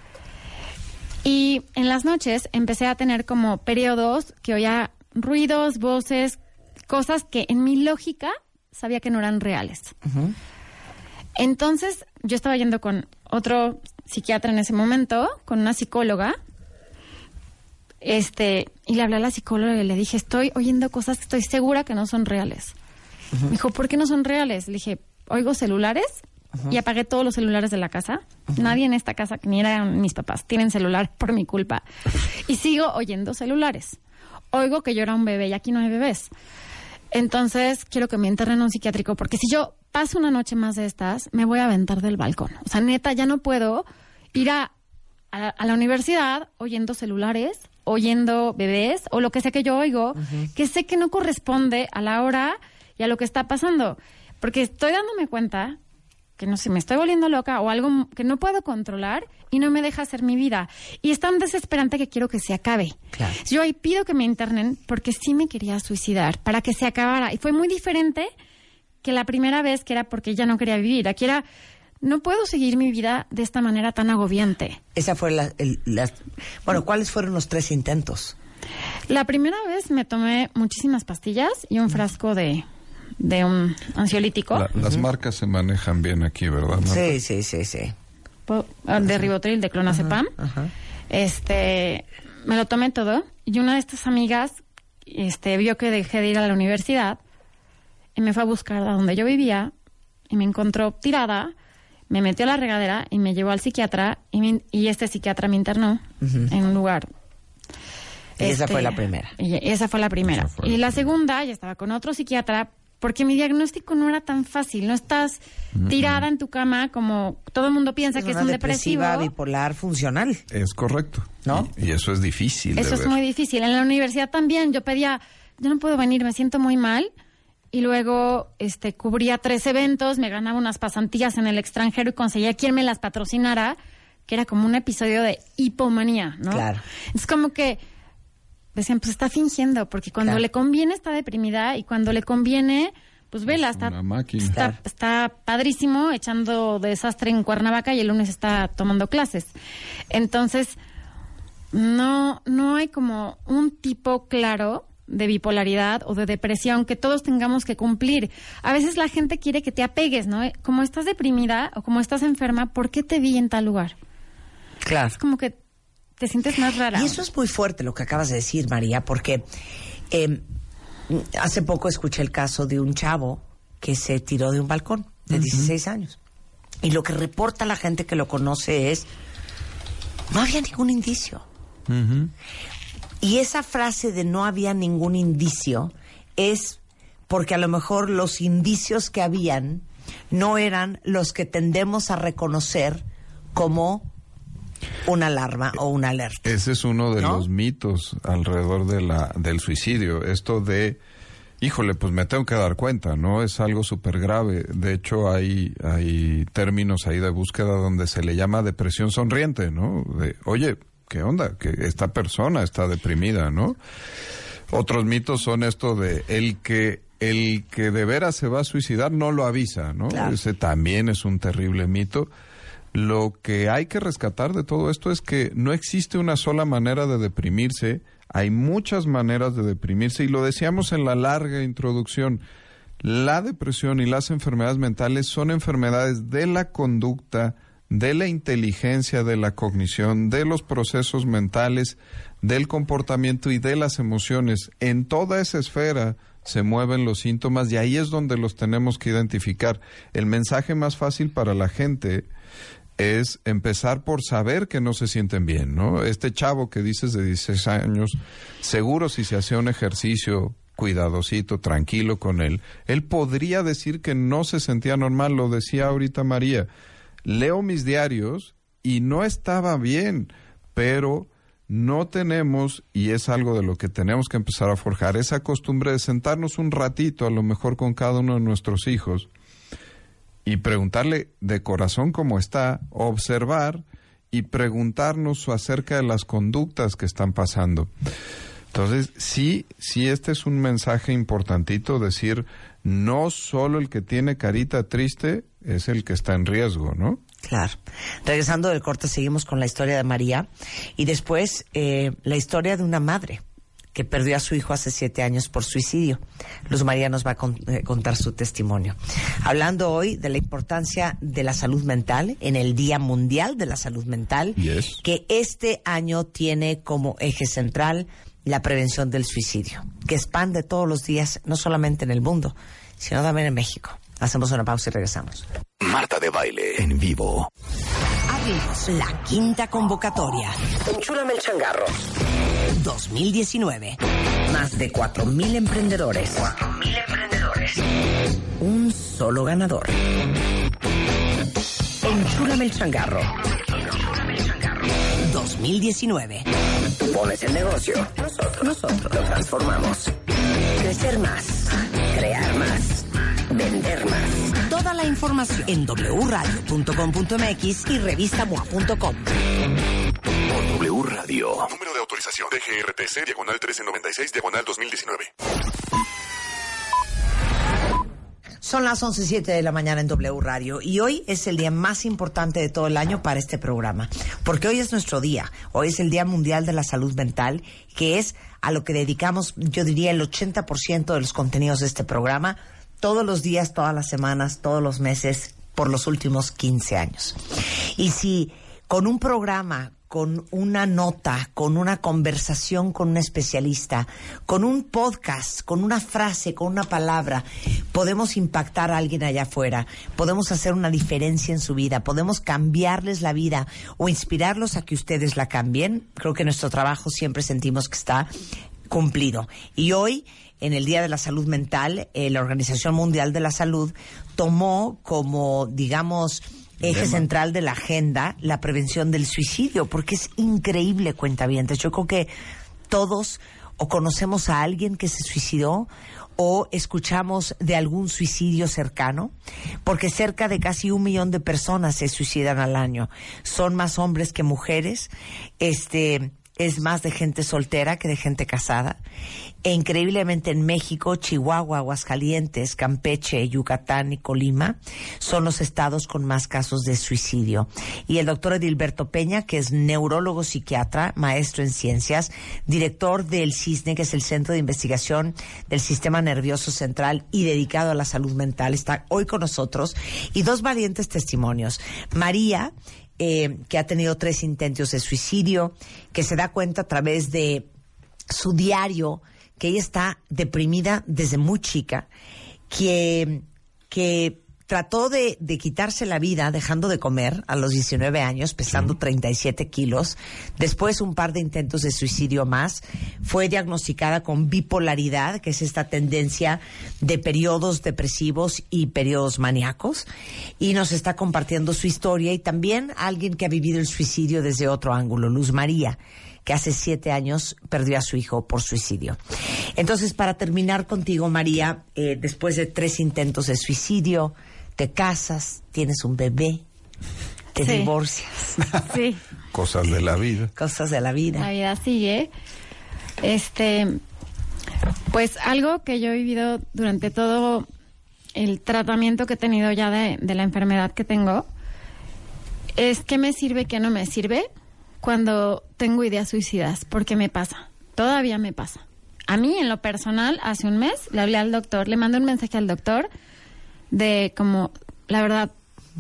Y en las noches empecé a tener como periodos que oía ruidos, voces, cosas que en mi lógica sabía que no eran reales. Uh-huh. Entonces yo estaba yendo con otro psiquiatra en ese momento, con una psicóloga, este, y le hablé a la psicóloga y le dije, estoy oyendo cosas que estoy segura que no son reales. Uh-huh. Me dijo, ¿por qué no son reales? Le dije, oigo celulares. Uh-huh. Y apagué todos los celulares de la casa. Uh-huh. Nadie en esta casa, ni eran mis papás, tienen celular por mi culpa. Y sigo oyendo celulares. Oigo que yo era un bebé y aquí no hay bebés. Entonces, quiero que me internen en un psiquiátrico, porque si yo paso una noche más de estas, me voy a aventar del balcón. O sea, neta, ya no puedo ir a, a, a la universidad oyendo celulares, oyendo bebés, o lo que sea que yo oigo, uh-huh. que sé que no corresponde a la hora y a lo que está pasando. Porque estoy dándome cuenta que no sé, me estoy volviendo loca o algo que no puedo controlar y no me deja hacer mi vida. Y es tan desesperante que quiero que se acabe. Claro. Yo ahí pido que me internen porque sí me quería suicidar, para que se acabara. Y fue muy diferente que la primera vez, que era porque ya no quería vivir. Aquí era, no puedo seguir mi vida de esta manera tan agobiante. Esa fue la, el, la... Bueno, ¿cuáles fueron los tres intentos? La primera vez me tomé muchísimas pastillas y un frasco de... de un ansiolítico. La, las uh-huh. marcas se manejan bien aquí, ¿verdad, Marta? Sí, sí, sí, sí. De Ribotril, de clonazepam. Uh-huh, uh-huh. Este, me lo tomé todo y una de estas amigas este, vio que dejé de ir a la universidad y me fue a buscar a donde yo vivía y me encontró tirada, me metió a la regadera y me llevó al psiquiatra y, me, y este psiquiatra me internó uh-huh. en un lugar. Y este, esa fue la primera. Y esa fue la primera. Fue y la, la segunda, ya estaba con otro psiquiatra, porque mi diagnóstico no era tan fácil. No estás tirada uh-huh. en tu cama como todo el mundo piensa es que es un depresivo. Una bipolar funcional. Es correcto. ¿No? Y, y eso es difícil Eso de es ver. muy difícil. En la universidad también yo pedía, yo no puedo venir, me siento muy mal. Y luego este cubría tres eventos, me ganaba unas pasantías en el extranjero y conseguía quien me las patrocinara, que era como un episodio de hipomanía, ¿no? Claro. Es como que decían, pues está fingiendo, porque cuando claro. le conviene está deprimida y cuando le conviene, pues vela, está, está, claro. está padrísimo echando desastre en Cuernavaca y el lunes está tomando clases. Entonces, no, no hay como un tipo claro de bipolaridad o de depresión que todos tengamos que cumplir. A veces la gente quiere que te apegues, ¿no? Como estás deprimida o como estás enferma, ¿por qué te vi en tal lugar? Claro. Es como que te sientes más rara. Y eso es muy fuerte lo que acabas de decir, María, porque eh, hace poco escuché el caso de un chavo que se tiró de un balcón de uh-huh. dieciséis años. Y lo que reporta la gente que lo conoce es, no había ningún indicio. Uh-huh. Y esa frase de no había ningún indicio es porque a lo mejor los indicios que habían no eran los que tendemos a reconocer como una alarma o una alerta. Ese es uno de ¿no? los mitos alrededor de la del suicidio. Esto de, híjole, pues me tengo que dar cuenta, ¿no? Es algo súper grave. De hecho, hay hay términos ahí de búsqueda donde se le llama depresión sonriente, ¿no? De, oye, ¿qué onda? Que esta persona está deprimida, ¿no? Otros mitos son esto de el que el que de veras se va a suicidar no lo avisa, ¿no? Claro. Ese también es un terrible mito. Lo que hay que rescatar de todo esto es que no existe una sola manera de deprimirse, hay muchas maneras de deprimirse y lo decíamos en la larga introducción. La depresión y las enfermedades mentales son enfermedades de la conducta, de la inteligencia, de la cognición, de los procesos mentales, del comportamiento y de las emociones. En toda esa esfera se mueven los síntomas y ahí es donde los tenemos que identificar. El mensaje más fácil para la gente es empezar por saber que no se sienten bien, ¿no? Este chavo que dices de dieciséis años, seguro si se hacía un ejercicio cuidadosito, tranquilo con él, él podría decir que no se sentía normal, lo decía ahorita María. Leo mis diarios y no estaba bien, pero no tenemos, y es algo de lo que tenemos que empezar a forjar, esa costumbre de sentarnos un ratito, a lo mejor con cada uno de nuestros hijos, y preguntarle de corazón cómo está, observar y preguntarnos acerca de las conductas que están pasando. Entonces, sí, sí, este es un mensaje importantito, decir, no solo el que tiene carita triste es el que está en riesgo, ¿no? Claro. Regresando del corte, seguimos con la historia de María y después eh, la historia de una madre que perdió a su hijo hace siete años por suicidio. Luz María nos va a con, eh, contar su testimonio. Hablando hoy de la importancia de la salud mental en el Día Mundial de la Salud Mental, yes. que este año tiene como eje central la prevención del suicidio, que expande todos los días, no solamente en el mundo, sino también en México. Hacemos una pausa y regresamos. Marta de Baile en vivo. Abrimos la quinta convocatoria. Enchúlame el changarro. dos mil diecinueve. Más de cuatro mil emprendedores. cuatro mil emprendedores. Un solo ganador. Enchúlame el changarro. dos mil diecinueve. Tú pones el negocio. Nosotros, nosotros lo transformamos. Crecer más. Crear más. Vender más. Toda Toda la información en doble u radio punto com punto m x y revista m o a punto com. Por W Radio. Número de autorización D G R T C, diagonal trece noventa y seis, diagonal dos mil diecinueve. Son las once siete de la mañana en W Radio y hoy es el día más importante de todo el año para este programa, porque hoy es nuestro día. Hoy es el Día Mundial de la Salud Mental, que es a lo que dedicamos, yo diría, el ochenta por ciento de los contenidos de este programa, todos los días, todas las semanas, todos los meses, por los últimos quince años. Y si con un programa, con una nota, con una conversación con un especialista, con un podcast, con una frase, con una palabra, podemos impactar a alguien allá afuera, podemos hacer una diferencia en su vida, podemos cambiarles la vida o inspirarlos a que ustedes la cambien, creo que nuestro trabajo siempre sentimos que está cumplido. Y hoy, en el Día de la Salud Mental, eh, la Organización Mundial de la Salud tomó como, digamos, eje Lema. central de la agenda la prevención del suicidio, porque es increíble, cuentavientes. Yo creo que todos o conocemos a alguien que se suicidó o escuchamos de algún suicidio cercano, porque cerca de casi un millón de personas se suicidan al año. Son más hombres que mujeres, este... es más de gente soltera que de gente casada. E increíblemente en México, Chihuahua, Aguascalientes, Campeche, Yucatán y Colima son los estados con más casos de suicidio. Y el doctor Edilberto Peña, que es neurólogo psiquiatra, maestro en ciencias, director del CISNE, que es el Centro de Investigación del Sistema Nervioso Central y dedicado a la salud mental, está hoy con nosotros. Y dos valientes testimonios. María, Eh, que ha tenido tres intentos de suicidio, que se da cuenta a través de su diario que ella está deprimida desde muy chica, que, que trató de, de quitarse la vida dejando de comer a los diecinueve años, pesando sí. treinta y siete kilos. Después un par de intentos de suicidio más. Fue diagnosticada con bipolaridad, que es esta tendencia de periodos depresivos y periodos maníacos. Y nos está compartiendo su historia y también alguien que ha vivido el suicidio desde otro ángulo, Luz María, que hace siete años perdió a su hijo por suicidio. Entonces, para terminar contigo, María, eh, después de tres intentos de suicidio, te casas, tienes un bebé, te sí. divorcias. Sí. Cosas de la vida. Cosas de la vida. La vida sigue. Este, pues algo que yo he vivido durante todo el tratamiento que he tenido ya de, de la enfermedad que tengo, es qué me sirve, qué no me sirve cuando tengo ideas suicidas, porque me pasa, todavía me pasa. A mí, en lo personal, hace un mes le hablé al doctor, le mandé un mensaje al doctor de como, la verdad,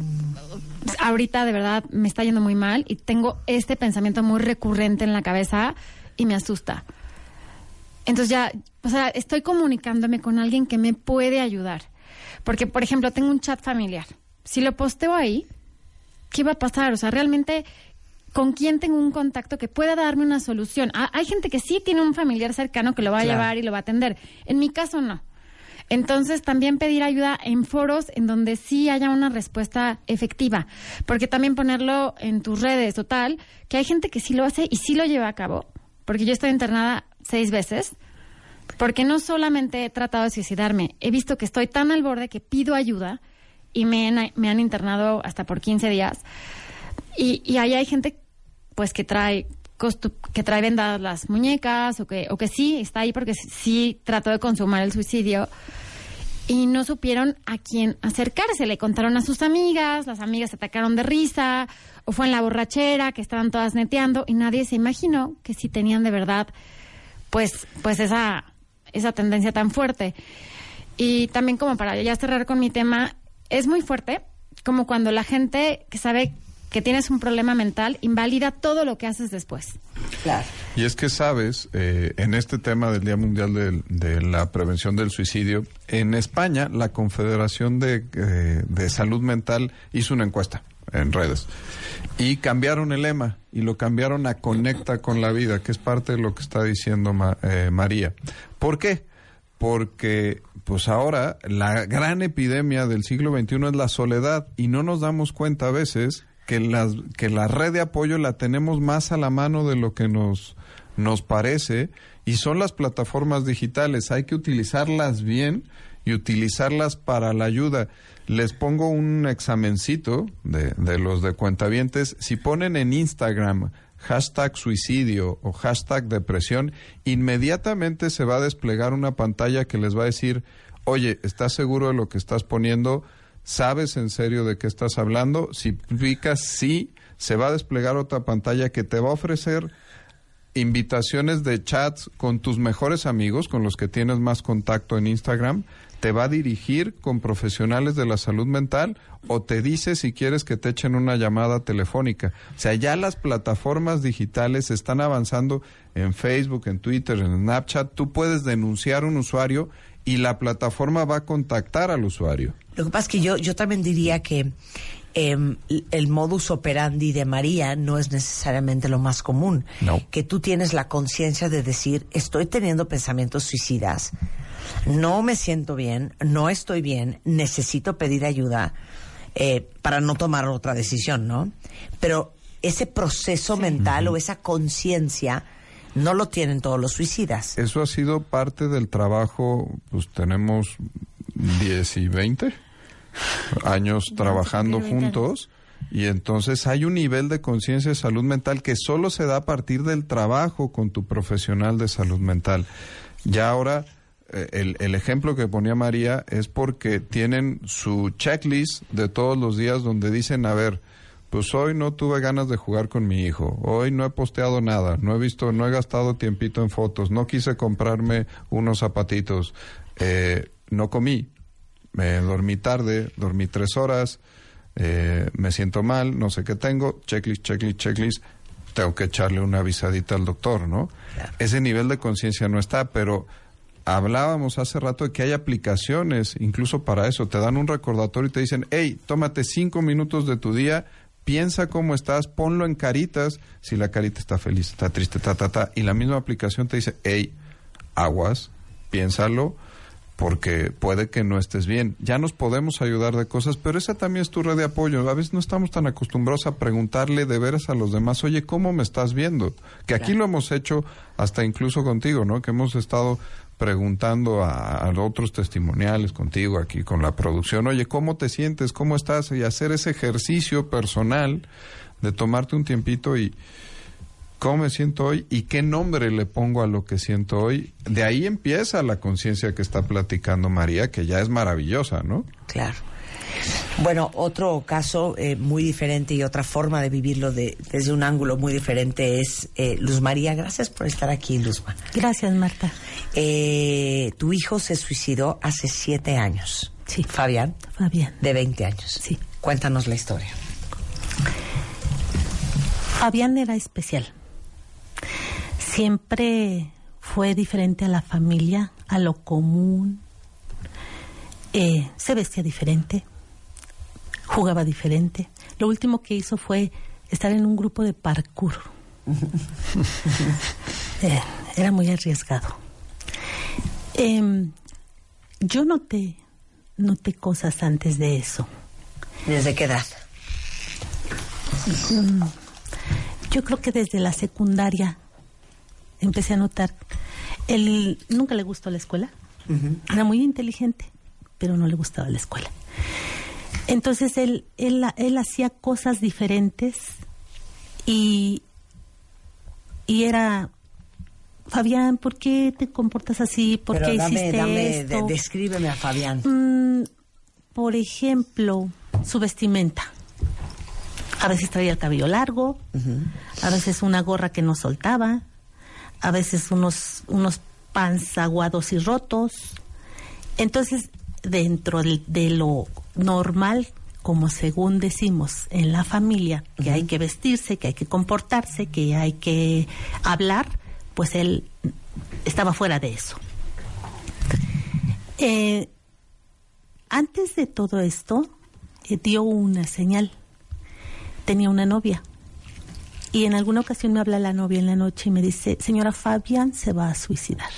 ahorita de verdad me está yendo muy mal y tengo este pensamiento muy recurrente en la cabeza y me asusta. Entonces ya, o sea, estoy comunicándome con alguien que me puede ayudar. Porque, por ejemplo, tengo un chat familiar. Si lo posteo ahí, ¿qué va a pasar? O sea, realmente, ¿con quién tengo un contacto que pueda darme una solución? Ah, hay gente que sí tiene un familiar cercano que lo va a claro. llevar y lo va a atender. En mi caso, no. Entonces, también pedir ayuda en foros en donde sí haya una respuesta efectiva. Porque también ponerlo en tus redes o tal, que hay gente que sí lo hace y sí lo lleva a cabo. Porque yo estoy internada seis veces, porque no solamente he tratado de suicidarme, he visto que estoy tan al borde que pido ayuda y me, en, me han internado hasta por quince días. Y, y ahí hay gente pues que trae costu- que trae vendadas las muñecas o que, o que sí está ahí porque sí, sí trató de consumar el suicidio y no supieron a quién acercarse. Le contaron a sus amigas, las amigas se atacaron de risa, o fue en la borrachera que estaban todas neteando y nadie se imaginó que sí tenían de verdad pues, pues esa, esa tendencia tan fuerte. Y también, como para ya cerrar con mi tema, es muy fuerte como cuando la gente que sabe que tienes un problema mental invalida todo lo que haces después. Claro. Y es que sabes, eh, en este tema del Día Mundial de, de la Prevención del Suicidio, en España la Confederación de, eh, de Salud Mental hizo una encuesta en redes y cambiaron el lema y lo cambiaron a Conecta con la Vida, que es parte de lo que está diciendo Ma, eh, María. ¿Por qué? Porque pues ahora la gran epidemia del siglo veintiuno es la soledad y no nos damos cuenta a veces que la, que la red de apoyo la tenemos más a la mano de lo que nos, nos parece, y son las plataformas digitales. Hay que utilizarlas bien y utilizarlas para la ayuda. Les pongo un examencito de, de los de cuentavientes. Si ponen en Instagram hashtag suicidio o hashtag depresión, inmediatamente se va a desplegar una pantalla que les va a decir, oye, ¿estás seguro de lo que estás poniendo? ¿Sabes en serio de qué estás hablando? Si picas sí, se va a desplegar otra pantalla que te va a ofrecer invitaciones de chats con tus mejores amigos, con los que tienes más contacto en Instagram. Te va a dirigir con profesionales de la salud mental o te dice si quieres que te echen una llamada telefónica. O sea, ya las plataformas digitales están avanzando en Facebook, en Twitter, en Snapchat. Tú puedes denunciar un usuario y la plataforma va a contactar al usuario. Lo que pasa es que yo, yo también diría que eh, el modus operandi de María no es necesariamente lo más común. No. Que tú tienes la conciencia de decir, estoy teniendo pensamientos suicidas, no me siento bien, no estoy bien, necesito pedir ayuda eh, para no tomar otra decisión, ¿no? Pero ese proceso sí. mental uh-huh. o esa conciencia no lo tienen todos los suicidas. Eso ha sido parte del trabajo, pues tenemos diez y veinte años trabajando juntos, y entonces hay un nivel de conciencia de salud mental que solo se da a partir del trabajo con tu profesional de salud mental. Ya ahora, eh, el, el ejemplo que ponía María es porque tienen su checklist de todos los días donde dicen, a ver, pues hoy no tuve ganas de jugar con mi hijo, hoy no he posteado nada, no he visto, no he gastado tiempito en fotos, no quise comprarme unos zapatitos, eh, no comí, me dormí tarde, dormí tres horas, eh, me siento mal, no sé qué tengo, checklist, checklist, checklist, tengo que echarle una avisadita al doctor, ¿no? Claro. Ese nivel de conciencia no está, pero hablábamos hace rato de que hay aplicaciones incluso para eso, te dan un recordatorio y te dicen, hey, tómate cinco minutos de tu día, piensa cómo estás, ponlo en caritas, si la carita está feliz, está triste, ta, ta, ta, y la misma aplicación te dice, hey, aguas, piénsalo, porque puede que no estés bien. Ya nos podemos ayudar de cosas, pero esa también es tu red de apoyo. A veces no estamos tan acostumbrados a preguntarle de veras a los demás, oye, ¿cómo me estás viendo? Que aquí claro. lo hemos hecho hasta incluso contigo, ¿no? Que hemos estado preguntando a, a otros testimoniales contigo aquí con la producción, oye, ¿cómo te sientes? ¿Cómo estás? Y hacer ese ejercicio personal de tomarte un tiempito y ¿cómo me siento hoy? ¿Y qué nombre le pongo a lo que siento hoy? De ahí empieza la conciencia que está platicando María, que ya es maravillosa, ¿no? Claro. Bueno, otro caso eh, muy diferente y otra forma de vivirlo de, desde un ángulo muy diferente es eh, Luz María. Gracias por estar aquí, Luzma. Gracias, Marta. Eh, tu hijo se suicidó hace siete años. Sí. Fabián. Fabián. De veinte años. Sí. Cuéntanos la historia. Fabián era especial. Siempre fue diferente a la familia, a lo común. Eh, se vestía diferente, jugaba diferente. Lo último que hizo fue estar en un grupo de parkour. eh, era muy arriesgado. Eh, yo noté, noté cosas antes de eso. ¿Desde qué edad? Mm, yo creo que desde la secundaria empecé a notar. Él nunca le gustó la escuela. Uh-huh. Era muy inteligente, pero no le gustaba la escuela. Entonces él, él, él hacía cosas diferentes y, y era, Fabián, ¿por qué te comportas así? ¿Por pero qué dame, hiciste dame, esto? De, descríbeme a Fabián. Mm, por ejemplo, su vestimenta. A veces traía el cabello largo, uh-huh. a veces una gorra que no soltaba, a veces unos, unos pants aguados y rotos. Entonces, dentro de, de lo normal, como según decimos en la familia, que uh-huh. hay que vestirse, que hay que comportarse, que hay que hablar, pues él estaba fuera de eso. Eh, antes de todo esto, eh, dio una señal. Tenía una novia. Y en alguna ocasión me habla la novia en la noche y me dice, señora, Fabián se va a suicidar.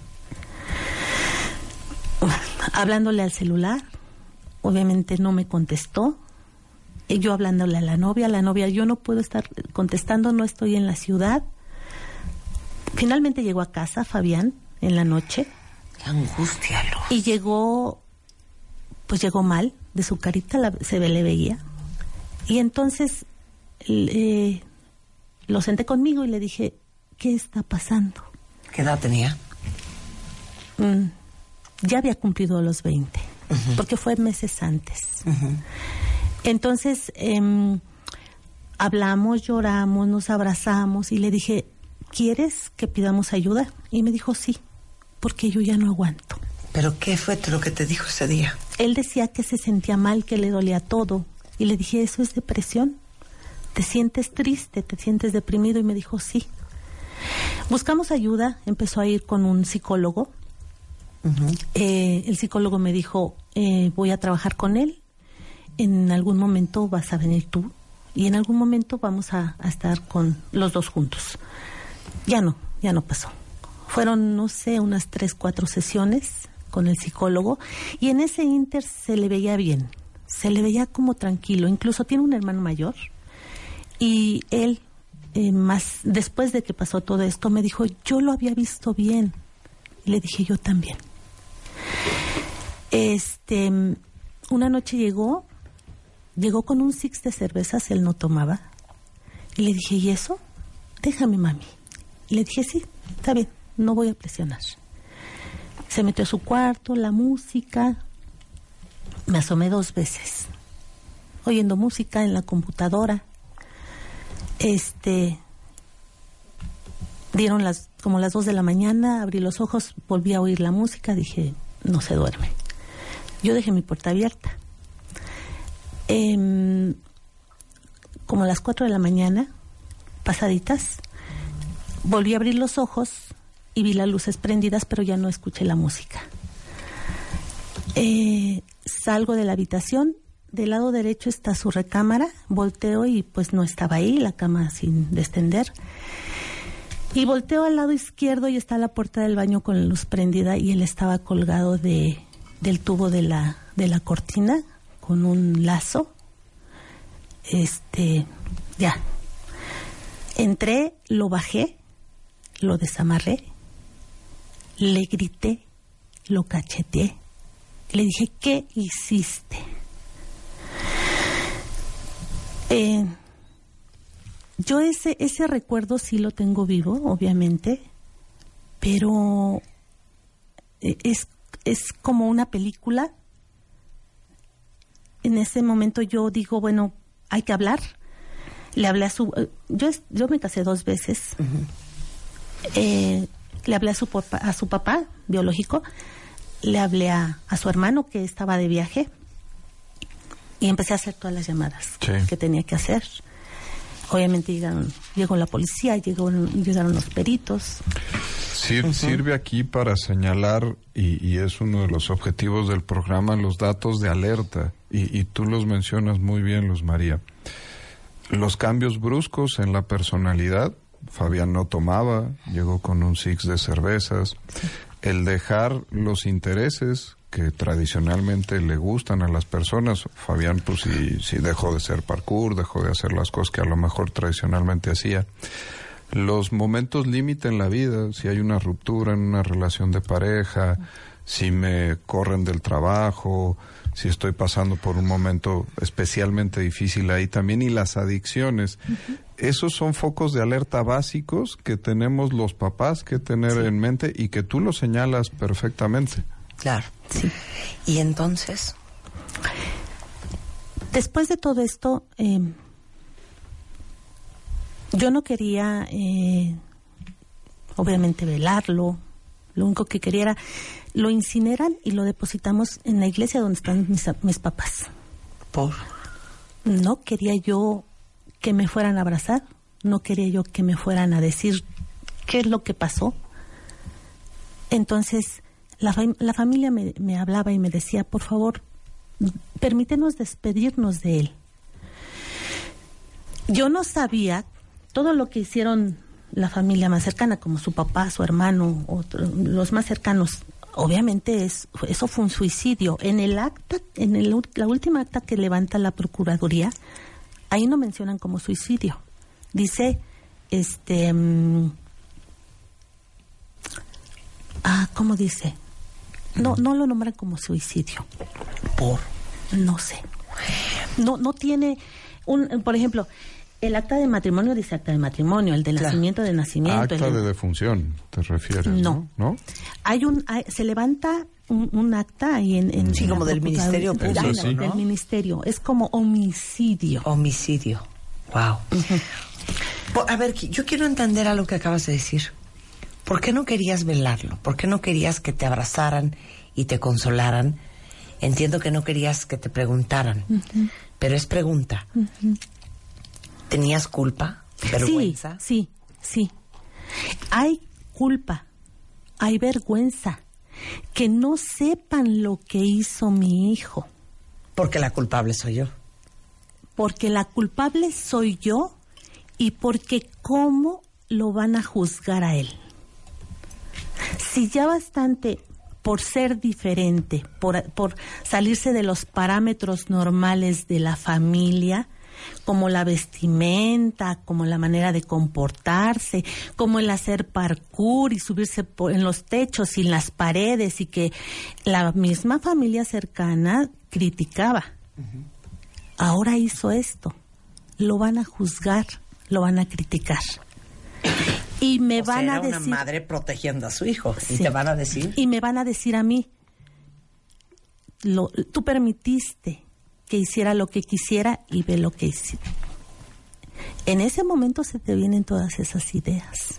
Hablándole al celular, obviamente no me contestó. Y yo hablándole a la novia, la novia, yo no puedo estar contestando, no estoy en la ciudad. Finalmente llegó a casa Fabián en la noche. ¡Qué angustia, Luz! Y llegó pues llegó mal, de su carita la, se le veía. Y entonces eh, lo senté conmigo y le dije, ¿qué está pasando? ¿Qué edad tenía? Mm, ya había cumplido los veinte, uh-huh. porque fue meses antes. Uh-huh. Entonces, eh, hablamos, lloramos, nos abrazamos y le dije, ¿quieres que pidamos ayuda? Y me dijo, sí, porque yo ya no aguanto. ¿Pero qué fue lo que te dijo ese día? Él decía que se sentía mal, que le dolía todo. Y le dije, ¿eso es depresión? ¿Te sientes triste? ¿Te sientes deprimido? Y me dijo, sí. Buscamos ayuda, empezó a ir con un psicólogo. Uh-huh. Eh, el psicólogo me dijo, eh, voy a trabajar con él. En algún momento vas a venir tú. Y en algún momento vamos a, a estar con los dos juntos. Ya no, ya no pasó. Fueron, no sé, unas tres, cuatro sesiones con el psicólogo, y en ese inter se le veía bien, se le veía como tranquilo, incluso tiene un hermano mayor, y él, eh, más después de que pasó todo esto, me dijo, yo lo había visto bien, y le dije, yo también. Este, una noche llegó, llegó con un six de cervezas, él no tomaba, y le dije, ¿y eso? Déjame, mami. Y le dije, sí, está bien, no voy a presionar. Se metió a su cuarto, la música. Me asomé dos veces, oyendo música en la computadora. Este, dieron las como las dos de la mañana, abrí los ojos, volví a oír la música, dije, no se duerme. Yo dejé mi puerta abierta. Eh, como a las cuatro de la mañana, pasaditas, volví a abrir los ojos y vi las luces prendidas, pero ya no escuché la música. Eh, salgo de la habitación, del lado derecho está su recámara, volteo y pues no estaba ahí, la cama sin descender. Y volteo al lado izquierdo y está la puerta del baño con la luz prendida y él estaba colgado de, del tubo de la, de la cortina con un lazo. Este, ya. Entré, lo bajé, lo desamarré, le grité, lo cacheteé, le dije, ¿qué hiciste? Eh, yo ese, ese recuerdo sí lo tengo vivo, obviamente, pero es, es como una película. En ese momento yo digo, bueno, hay que hablar. Le hablé a su... Yo, yo me casé dos veces. Uh-huh. Eh, le hablé a su, a su papá biológico, le hablé a, a su hermano que estaba de viaje y empecé a hacer todas las llamadas sí. que tenía que hacer. Obviamente llegaron, llegó la policía, llegó, llegaron los peritos. Sir, uh-huh. Sirve aquí para señalar, y, y es uno de los objetivos del programa, los datos de alerta, y, y tú los mencionas muy bien, Luz María. Los cambios bruscos en la personalidad. Fabián no tomaba, llegó con un six de cervezas. Sí. El dejar los intereses que tradicionalmente le gustan a las personas. Fabián, pues sí, sí dejó de hacer parkour, dejó de hacer las cosas que a lo mejor tradicionalmente hacía. Los momentos límite en la vida, si hay una ruptura en una relación de pareja, si me corren del trabajo, si estoy pasando por un momento especialmente difícil ahí también, y las adicciones. Uh-huh. Esos son focos de alerta básicos que tenemos los papás que tener sí. en mente y que tú lo señalas perfectamente. Claro. Sí. ¿Y entonces? Después de todo esto, eh, yo no quería, eh, obviamente, velarlo. Lo único que quería era, lo incineran y lo depositamos en la iglesia donde están mis, mis papás. ¿Por? No quería yo que me fueran a abrazar, no quería yo que me fueran a decir qué es lo que pasó. Entonces, la, fam- la familia me, me hablaba y me decía, por favor, permítenos despedirnos de él. Yo no sabía todo lo que hicieron la familia más cercana, como su papá, su hermano, otro, los más cercanos. Obviamente es, eso fue un suicidio. En el acta, en el, la última acta que levanta la Procuraduría, ahí no mencionan como suicidio. Dice, este, um, ah, ¿cómo dice? No, no lo nombran como suicidio. ¿Por? No sé. No, no tiene un, por ejemplo, el acta de matrimonio dice acta de matrimonio, el de Claro. nacimiento de nacimiento. Acta el de defunción, ¿te refieres? No. ¿No? Hay un, hay- se levanta un, un acta ahí en, en Sí, en la como del computadora. ministerio público, Del- sí. del ¿no? ministerio. Es como homicidio. Homicidio. Wow. Por- A ver, yo quiero entender a lo que acabas de decir. ¿Por qué no querías velarlo? ¿Por qué no querías que te abrazaran y te consolaran? Entiendo que no querías que te preguntaran, pero es pregunta. ¿Tenías culpa? ¿Vergüenza? Sí, sí, sí. Hay culpa, hay vergüenza. Que no sepan lo que hizo mi hijo. Porque la culpable soy yo. Porque la culpable soy yo y porque cómo lo van a juzgar a él. Si ya bastante por ser diferente, por, por salirse de los parámetros normales de la familia, como la vestimenta, como la manera de comportarse, como el hacer parkour y subirse por, en los techos y en las paredes, y que la misma familia cercana criticaba. Uh-huh. Ahora hizo esto, lo van a juzgar, lo van a criticar. Y me o van sea, a era decir, una madre protegiendo a su hijo. Sí. Y te van a decir. Y me van a decir a mí, lo, tú permitiste que hiciera lo que quisiera y ve lo que hice. En ese momento se te vienen todas esas ideas.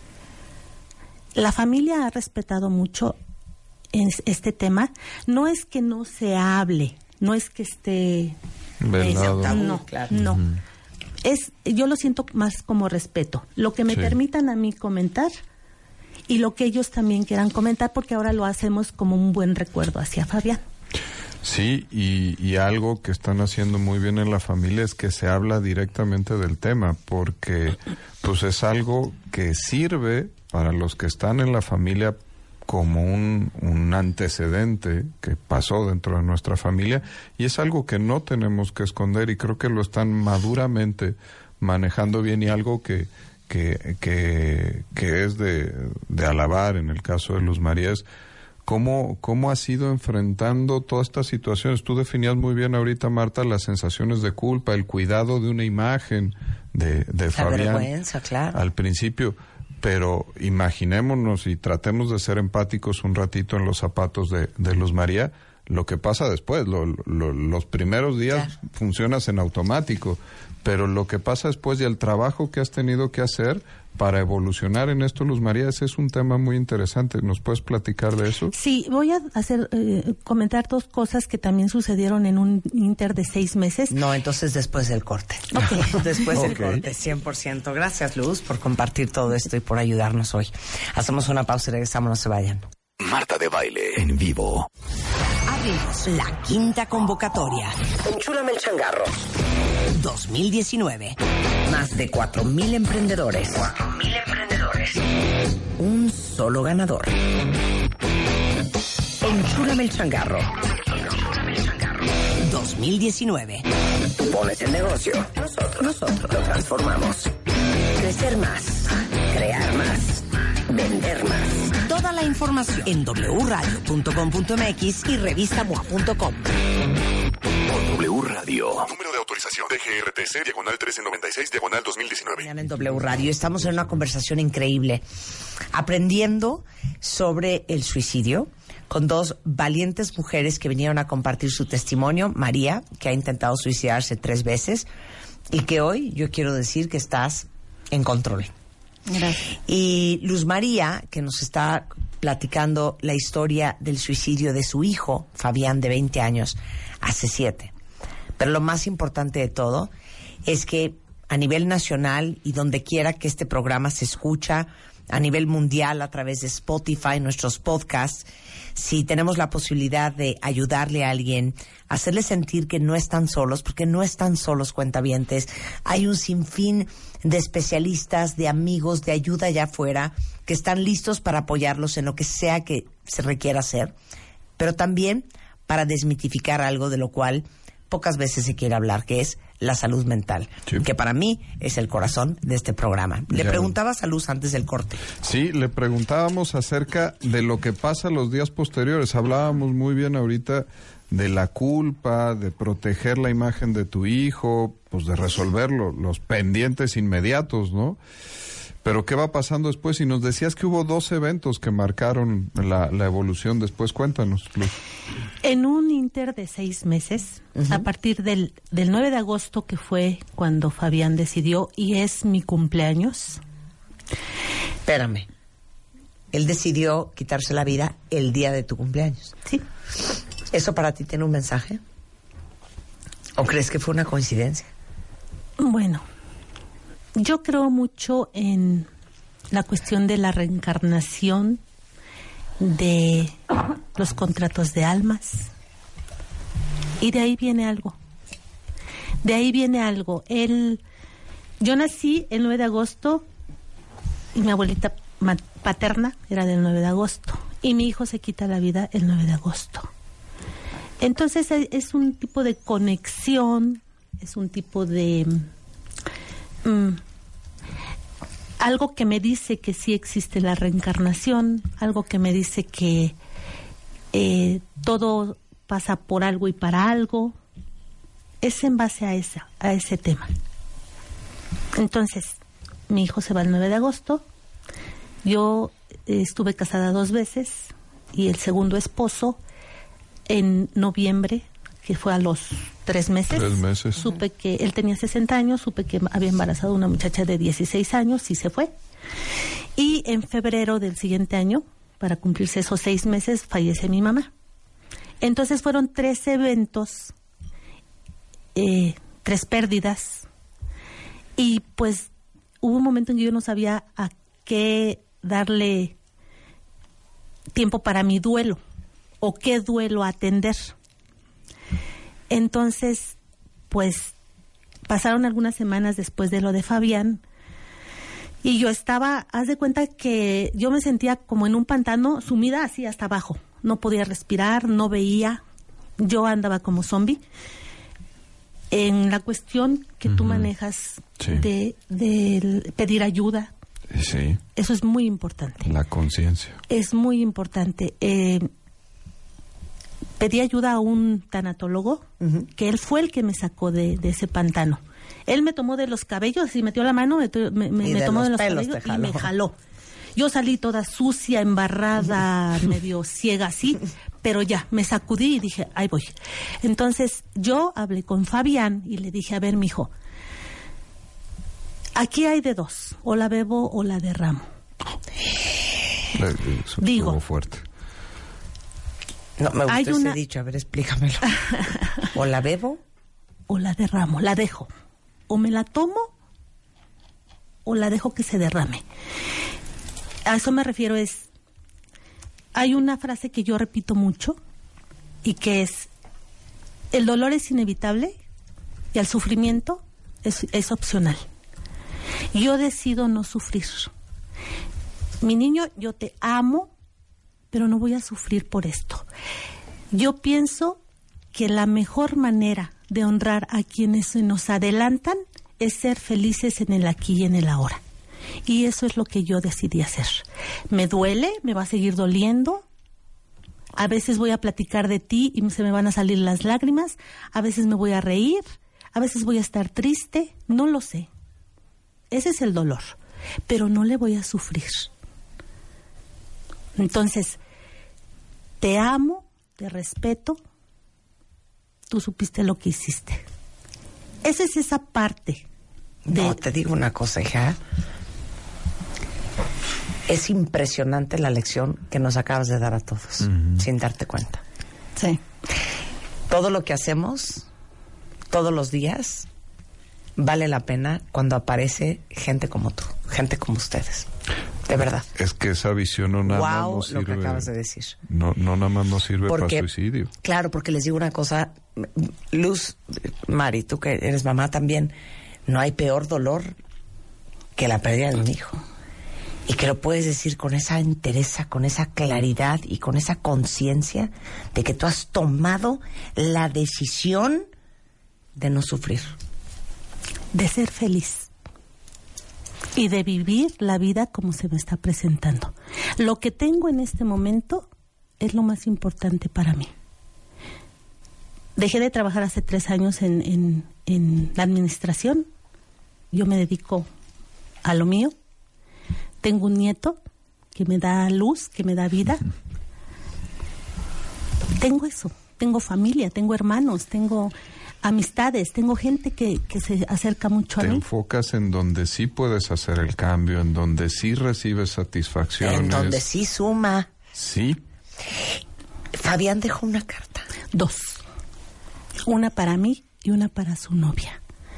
La familia ha respetado mucho en este tema. No es que no se hable, no es que esté velado. Eh, no, claro. no. Uh-huh. Es, yo lo siento más como respeto. Lo que me Sí. permitan a mí comentar y lo que ellos también quieran comentar, porque ahora lo hacemos como un buen recuerdo hacia Fabián. Sí, y, y algo que están haciendo muy bien en la familia es que se habla directamente del tema, porque pues es algo que sirve para los que están en la familia como un, un antecedente que pasó dentro de nuestra familia, y es algo que no tenemos que esconder, y creo que lo están maduramente manejando bien, y algo que que, que, que es de, de alabar en el caso de Luz María es cómo, cómo has ido enfrentando todas estas situaciones. Tú definías muy bien ahorita, Marta, las sensaciones de culpa, el cuidado de una imagen de, de La Fabián vergüenza, claro. al principio. Pero imaginémonos y tratemos de ser empáticos un ratito en los zapatos de, de Luz María, lo que pasa después. Lo, lo, los primeros días claro. funcionas en automático, pero lo que pasa después y el trabajo que has tenido que hacer para evolucionar en esto, Luz María, ese es un tema muy interesante. ¿Nos puedes platicar de eso? Sí, voy a hacer eh, comentar dos cosas que también sucedieron en un inter de seis meses. No, entonces después del corte. Ok. Después del Okay. corte, cien por ciento. Gracias, Luz, por compartir todo esto y por ayudarnos hoy. Hacemos una pausa y regresamos, no se vayan. Marta de Baile en vivo. Abrimos la quinta convocatoria Enchúlame el changarro. dos mil diecinueve. Más de cuatro mil emprendedores. Cuatro mil emprendedores. Un solo ganador. Enchúlame el changarro. dos mil diecinueve. Tú pones el negocio. Nosotros, nosotros lo transformamos. Crecer más. Crear más. Vender más. Toda la información en doble u radio punto com punto m x y revista m u a punto com. Por W Radio. Número de autorización D G R T C, diagonal trece noventa y seis, diagonal dos mil diecinueve. Mañana en W Radio estamos en una conversación increíble, aprendiendo sobre el suicidio con dos valientes mujeres que vinieron a compartir su testimonio. María, que ha intentado suicidarse tres veces y que hoy yo quiero decir que estás en control. Gracias. Y Luz María, que nos está platicando la historia del suicidio de su hijo, Fabián, de veinte años, hace siete. Pero lo más importante de todo es que a nivel nacional y donde quiera que este programa se escucha, a nivel mundial a través de Spotify, nuestros podcasts, si tenemos la posibilidad de ayudarle a alguien, hacerle sentir que no están solos, porque no están solos, cuentavientes. Hay un sinfín de especialistas, de amigos, de ayuda allá afuera, que están listos para apoyarlos en lo que sea que se requiera hacer, pero también para desmitificar algo de lo cual pocas veces se quiere hablar, que es la salud mental, Sí. que para mí es el corazón de este programa. Le Ya. preguntabas a Luz antes del corte. Sí, le preguntábamos acerca de lo que pasa los días posteriores. Hablábamos muy bien ahorita de la culpa, de proteger la imagen de tu hijo, pues de resolver lo, los pendientes inmediatos, ¿no? Pero ¿qué va pasando después? Y nos decías que hubo dos eventos que marcaron la, la evolución después. Cuéntanos, Luz. En un inter de seis meses, uh-huh. a partir del, del nueve de agosto, que fue cuando Fabián decidió, y es mi cumpleaños. Espérame. Él decidió quitarse la vida el día de tu cumpleaños. Sí. ¿Eso para ti tiene un mensaje? ¿O crees que fue una coincidencia? Bueno, yo creo mucho en la cuestión de la reencarnación, de los contratos de almas. Y de ahí viene algo. De ahí viene algo. Él, yo nací el nueve de agosto y mi abuelita paterna era del nueve de agosto. Y mi hijo se quita la vida el nueve de agosto. Entonces es un tipo de conexión, es un tipo de... Mm, algo que me dice que sí existe la reencarnación, algo que me dice que eh, todo pasa por algo y para algo. Es en base a, esa, a ese tema. Entonces, mi hijo se va el nueve de agosto. Yo eh, estuve casada dos veces y el segundo esposo en noviembre, que fue a los tres meses, tres meses. Supe que él tenía sesenta años, supe que había embarazado a una muchacha de dieciséis años y se fue. Y en febrero del siguiente año, para cumplirse esos seis meses, fallece mi mamá. Entonces fueron tres eventos, eh, tres pérdidas, y pues hubo un momento en que yo no sabía a qué darle tiempo para mi duelo o qué duelo atender. Entonces, pues, pasaron algunas semanas después de lo de Fabián y yo estaba, haz de cuenta que yo me sentía como en un pantano, sumida así hasta abajo. No podía respirar, no veía, yo andaba como zombie. En la cuestión que uh-huh. tú manejas sí. de, de pedir ayuda, sí. eso es muy importante. La conciencia. Es muy importante. Eh, pedí ayuda a un tanatólogo, uh-huh. que él fue el que me sacó de, de ese pantano. Él me tomó de los cabellos y metió la mano, me, me, me de tomó los de los cabellos y me jaló. Yo salí toda sucia, embarrada, medio ciega así, pero ya, me sacudí y dije, ahí voy. Entonces, yo hablé con Fabián y le dije, a ver, mijo, aquí hay de dos, o la bebo o la derramo. Eso Digo, fuerte. No, me gusta hay ese una... dicho, a ver, explícamelo. ¿O la bebo? O la derramo, la dejo. O me la tomo, o la dejo que se derrame. A eso me refiero es... Hay una frase que yo repito mucho, y que es, el dolor es inevitable, y el sufrimiento es, es opcional. Yo decido no sufrir. Mi niño, yo te amo, pero no voy a sufrir por esto. Yo pienso que la mejor manera de honrar a quienes se nos adelantan es ser felices en el aquí y en el ahora. Y eso es lo que yo decidí hacer. Me duele, me va a seguir doliendo. A veces voy a platicar de ti y se me van a salir las lágrimas. A veces me voy a reír. A veces voy a estar triste. No lo sé. Ese es el dolor. Pero no le voy a sufrir. Entonces, te amo, te respeto. Tú supiste lo que hiciste. Esa es esa parte. De... No, te digo una cosa, hija. Es impresionante la lección que nos acabas de dar a todos, uh-huh. sin darte cuenta. Sí. Todo lo que hacemos, todos los días, vale la pena cuando aparece gente como tú, gente como ustedes. De verdad. Es que esa visión no nada wow, más nos sirve. Lo que acabas de decir. No, no nada más nos sirve porque, para suicidio. Claro, porque les digo una cosa, Luz, Mari, tú que eres mamá también, no hay peor dolor que la pérdida de un hijo. Y que lo puedes decir con esa entereza, con esa claridad y con esa conciencia de que tú has tomado la decisión de no sufrir. De ser feliz. Y de vivir la vida como se me está presentando. Lo que tengo en este momento es lo más importante para mí. Dejé de trabajar hace tres años en, en, en la administración. Yo me dedico a lo mío. Tengo un nieto que me da luz, que me da vida. Tengo eso. Tengo familia, tengo hermanos, tengo amistades, tengo gente que, que se acerca mucho a mí. Te enfocas en donde sí puedes hacer el cambio, en donde sí recibes satisfacciones. En donde sí suma. Sí. Fabián dejó una carta. Dos. Una para mí y una para su novia.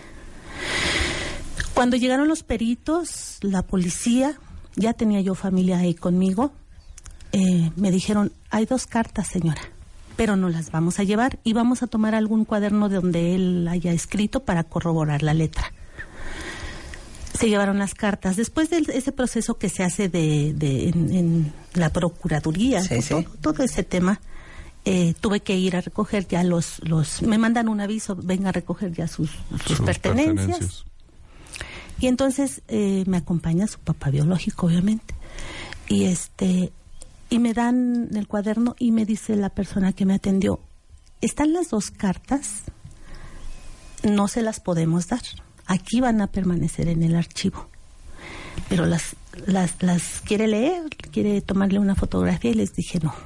Cuando llegaron los peritos, la policía, ya tenía yo familia ahí conmigo, eh, me dijeron, hay dos cartas, señora, pero no las vamos a llevar y vamos a tomar algún cuaderno donde él haya escrito para corroborar la letra. Se llevaron las cartas. Después de ese proceso que se hace de, de en, en la procuraduría, sí, todo, sí. todo ese tema, eh, tuve que ir a recoger ya los, los, me mandan un aviso, venga a recoger ya sus, sus, sus pertenencias. pertenencias. Y entonces eh, me acompaña su papá biológico, obviamente, y este y me dan el cuaderno y me dice la persona que me atendió, están las dos cartas, no se las podemos dar, aquí van a permanecer en el archivo, pero las las las quiere leer, quiere tomarle una fotografía, y les dije no.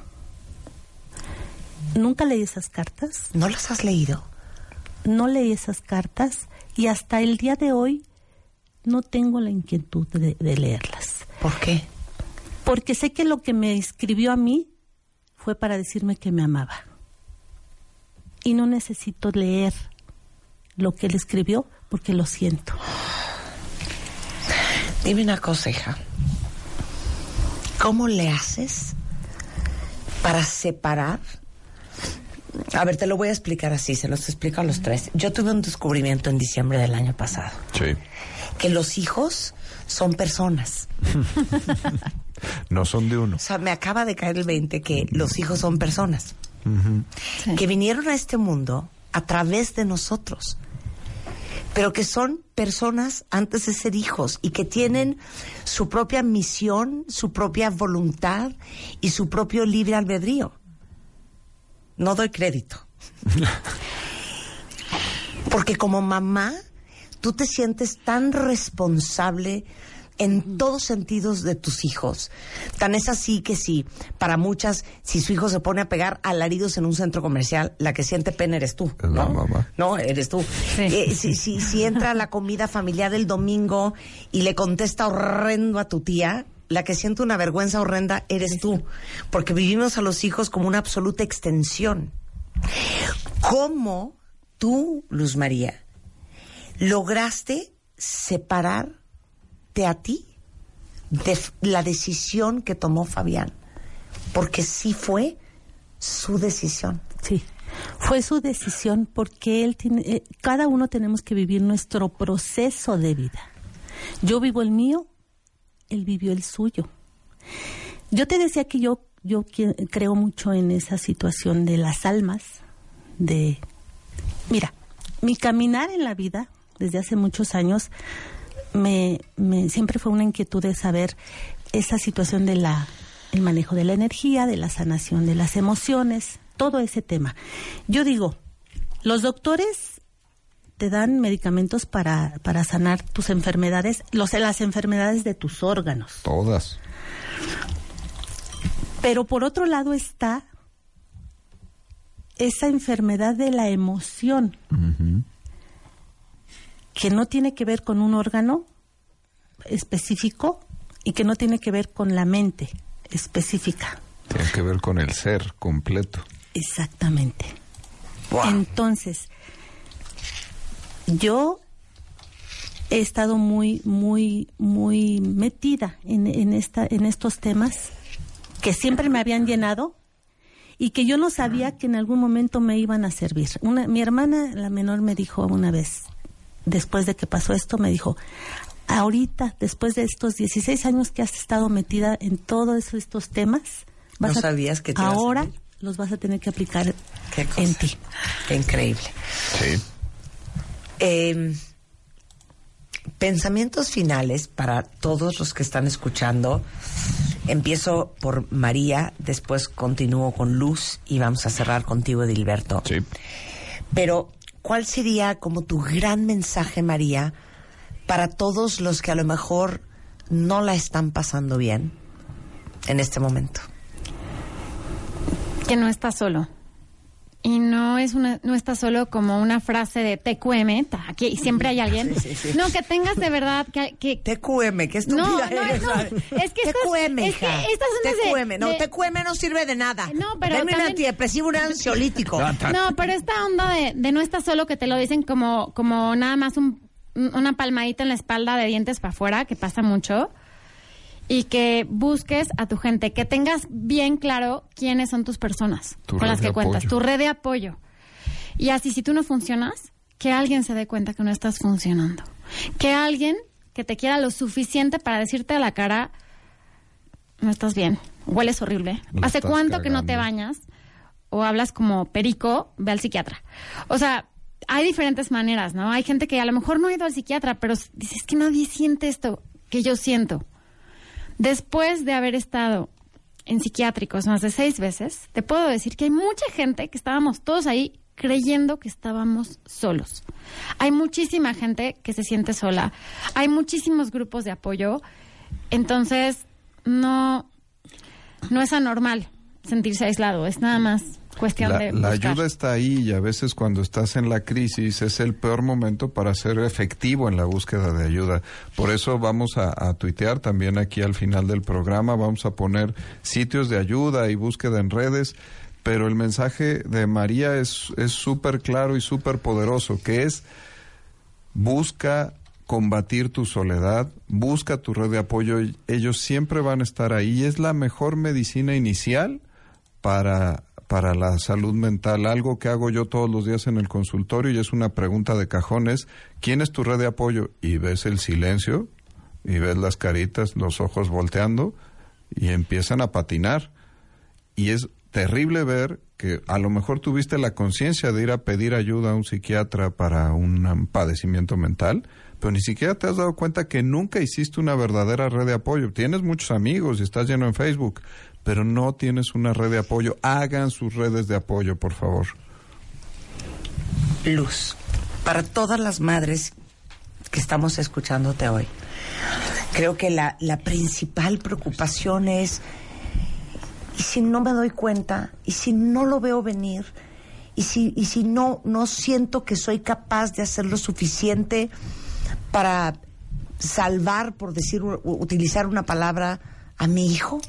Nunca leí esas cartas. ¿No las has leído? No leí esas cartas y hasta el día de hoy no tengo la inquietud de, de leerlas. ¿Por qué? Porque sé que lo que me escribió a mí fue para decirme que me amaba. Y no necesito leer lo que él escribió porque lo siento. Dime una cosa, hija. ¿Cómo le haces para separar? A ver, te lo voy a explicar así, se los explico a los tres. Yo tuve un descubrimiento en diciembre del año pasado. Sí. Que los hijos son personas. No son de uno. O sea, me acaba de caer el veinte que los hijos son personas. Uh-huh. Sí. Que vinieron a este mundo a través de nosotros. Pero que son personas antes de ser hijos y que tienen su propia misión, su propia voluntad y su propio libre albedrío. No doy crédito. Porque como mamá, tú te sientes tan responsable en todos sentidos de tus hijos. Tan es así que si, para muchas, si su hijo se pone a pegar alaridos en un centro comercial, la que siente pena eres tú, es ¿no? la mamá. No, eres tú. Sí. Eh, si, si, si entra a la comida familiar del domingo y le contesta horrendo a tu tía, la que siente una vergüenza horrenda eres tú. Porque vivimos a los hijos como una absoluta extensión. ¿Cómo tú, Luz María, lograste separarte a ti de la decisión que tomó Fabián? Porque sí fue su decisión. Sí, fue su decisión porque él tiene, eh, cada uno tenemos que vivir nuestro proceso de vida. Yo vivo el mío, él vivió el suyo. Yo te decía que yo yo creo mucho en esa situación de las almas, de mira, mi caminar en la vida desde hace muchos años me, me siempre fue una inquietud de saber esa situación de la el manejo de la energía, de la sanación de las emociones, todo ese tema. Yo digo, los doctores te dan medicamentos para, para sanar tus enfermedades, los, las enfermedades de tus órganos. Todas. Pero por otro lado está esa enfermedad de la emoción, uh-huh, que no tiene que ver con un órgano específico y que no tiene que ver con la mente específica. Tiene que ver con el ser completo. Exactamente. Wow. Entonces, yo he estado muy, muy, muy metida en, en esta, en estos temas que siempre me habían llenado y que yo no sabía que en algún momento me iban a servir. Una, mi hermana, la menor, me dijo una vez, después de que pasó esto, me dijo, ahorita, después de estos dieciséis años que has estado metida en todos estos temas, vas no sabías que te ahora ibas a los vas a tener que aplicar ¿Qué cosa? En ti. Qué increíble. Sí. Eh, pensamientos finales para todos los que están escuchando. Empiezo por María, después continúo con Luz y vamos a cerrar contigo, Edilberto. Sí. Pero, ¿cuál sería como tu gran mensaje, María, para todos los que a lo mejor no la están pasando bien en este momento? Que no estás solo. Y no es una, no está solo como una frase de T Q M, aquí siempre hay alguien. Sí, sí, sí. No, que tengas de verdad que, que... T Q M, que estúpida no, no, eres. No, es que T Q M, es hija. que estas son T Q M, de, no, de... T Q M no sirve de nada. No, pero Deme también... un antidepresivo, un ansiolítico. No, pero esta onda de, de no estás solo, que te lo dicen como, como nada más un, una palmadita en la espalda de dientes para afuera, que pasa mucho. Y que busques a tu gente, que tengas bien claro quiénes son tus personas tu con las que cuentas, apoyo. Tu red de apoyo. Y así, si tú no funcionas, que alguien se dé cuenta que no estás funcionando. Que alguien que te quiera lo suficiente para decirte a la cara, no estás bien, hueles horrible. Lo ¿Hace estás cuánto cagando. que no te bañas? O hablas como perico, ve al psiquiatra. O sea, hay diferentes maneras, ¿no? Hay gente que a lo mejor no ha ido al psiquiatra, pero dice, es que nadie siente esto que yo siento. Después de haber estado en psiquiátricos más de seis veces, te puedo decir que hay mucha gente que estábamos todos ahí creyendo que estábamos solos. Hay muchísima gente que se siente sola. Hay muchísimos grupos de apoyo. Entonces, no, no es anormal sentirse aislado. Es nada más cuestión la, de la buscar. ayuda está ahí, y a veces cuando estás en la crisis es el peor momento para ser efectivo en la búsqueda de ayuda. Por eso vamos a, a tuitear también aquí al final del programa, vamos a poner sitios de ayuda y búsqueda en redes, pero el mensaje de María es es súper claro y súper poderoso, que es: busca combatir tu soledad, busca tu red de apoyo, ellos siempre van a estar ahí, y es la mejor medicina inicial para para la salud mental. Algo que hago yo todos los días en el consultorio, y es una pregunta de cajón, es: ¿quién es tu red de apoyo? Y ves el silencio, y ves las caritas, los ojos volteando, y empiezan a patinar. Y es terrible ver que a lo mejor tuviste la conciencia de ir a pedir ayuda a un psiquiatra para un padecimiento mental, pero ni siquiera te has dado cuenta que nunca hiciste una verdadera red de apoyo. Tienes muchos amigos y estás lleno en Facebook, pero no tienes una red de apoyo. Hagan sus redes de apoyo, por favor. Luz, para todas las madres que estamos escuchándote hoy, creo que la, la principal preocupación es: ¿y si no me doy cuenta? ¿Y si no lo veo venir? ¿Y si, y si no, no siento que soy capaz de hacer lo suficiente para salvar, por decir, utilizar una palabra, a mi hijo?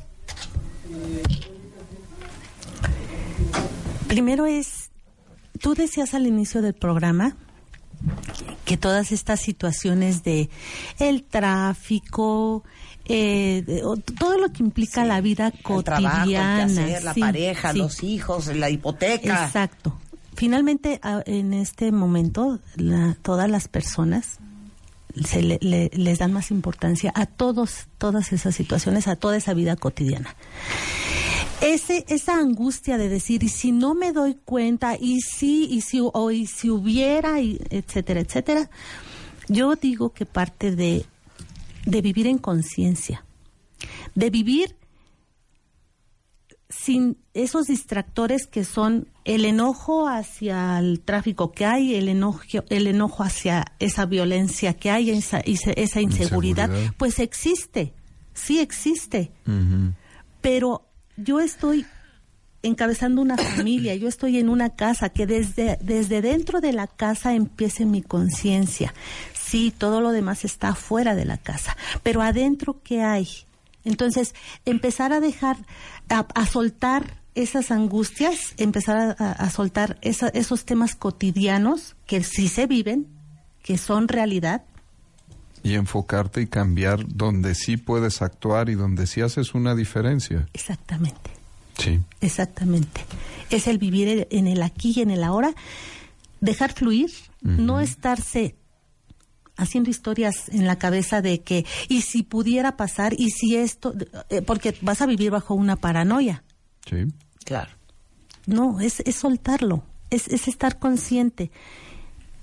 Primero es, tú decías al inicio del programa que todas estas situaciones de el tráfico, eh, de, o, todo lo que implica Sí, la vida el cotidiana, trabajo, el quehacer, la sí, pareja, sí. los hijos, la hipoteca. Exacto. Finalmente, a, en este momento, la, todas las personas se le, le, les dan más importancia a todos, todas esas situaciones, a toda esa vida cotidiana. Ese, esa angustia de decir, y si no me doy cuenta, y si, y si, o y si hubiera, y etcétera, etcétera, yo digo que parte de, de vivir en conciencia, de vivir sin esos distractores que son el enojo hacia el tráfico que hay, el enojo, el enojo hacia esa violencia que hay, esa, esa, esa inseguridad, Inseguridad. Pues existe, sí existe, Uh-huh. pero yo estoy encabezando una familia, yo estoy en una casa, que desde, desde dentro de la casa empiece mi conciencia. Sí, todo lo demás está fuera de la casa, pero adentro, ¿qué hay? Entonces, empezar a dejar, a, a soltar esas angustias, empezar a, a, a soltar esa, esos temas cotidianos que sí se viven, que son realidad. Y enfocarte y cambiar donde sí puedes actuar y donde sí haces una diferencia. Exactamente. Sí. Exactamente. Es el vivir en el aquí y en el ahora, dejar fluir, Uh-huh. no estarse haciendo historias en la cabeza de que, y si pudiera pasar, y si esto, eh, porque vas a vivir bajo una paranoia. Sí. Claro. No, es, es soltarlo, es, es estar consciente.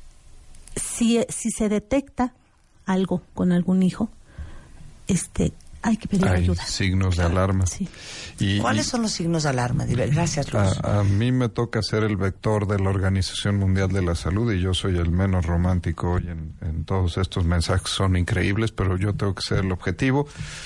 Si, si se detecta algo con algún hijo, este, hay que pedir hay ayuda. signos de alarma. Sí. Y, ¿Cuáles y son los signos de alarma? Gracias, Luz. a, a mí me toca ser el vector de la Organización Mundial de la Salud y yo soy el menos romántico hoy en, en todos estos mensajes. Son increíbles, pero yo tengo que ser el objetivo.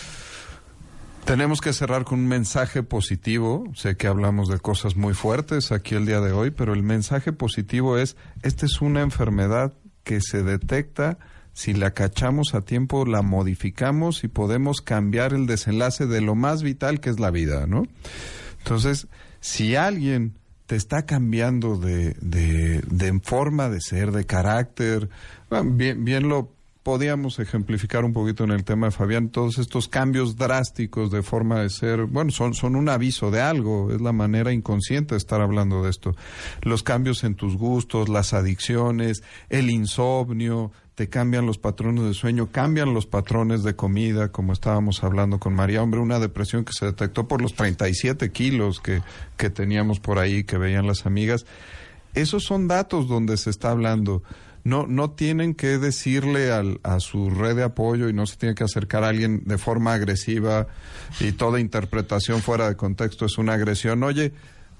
Tenemos que cerrar con un mensaje positivo. Sé que hablamos de cosas muy fuertes aquí el día de hoy, pero el mensaje positivo es, esta es una enfermedad que se detecta, si la cachamos a tiempo, la modificamos y podemos cambiar el desenlace de lo más vital que es la vida, ¿no? Entonces, si alguien te está cambiando de, de, de forma de ser, de carácter, bueno, bien, bien lo podíamos ejemplificar un poquito en el tema de Fabián, todos estos cambios drásticos de forma de ser, bueno, son, son un aviso de algo, es la manera inconsciente de estar hablando de esto. Los cambios en tus gustos, las adicciones, el insomnio, te cambian los patrones de sueño, cambian los patrones de comida, como estábamos hablando con María, hombre, una depresión que se detectó por los treinta y siete kilos que, que teníamos por ahí, que veían las amigas. Esos son datos donde se está hablando. No, no tienen que decirle al, a su red de apoyo y no se tiene que acercar a alguien de forma agresiva y toda interpretación fuera de contexto es una agresión. Oye,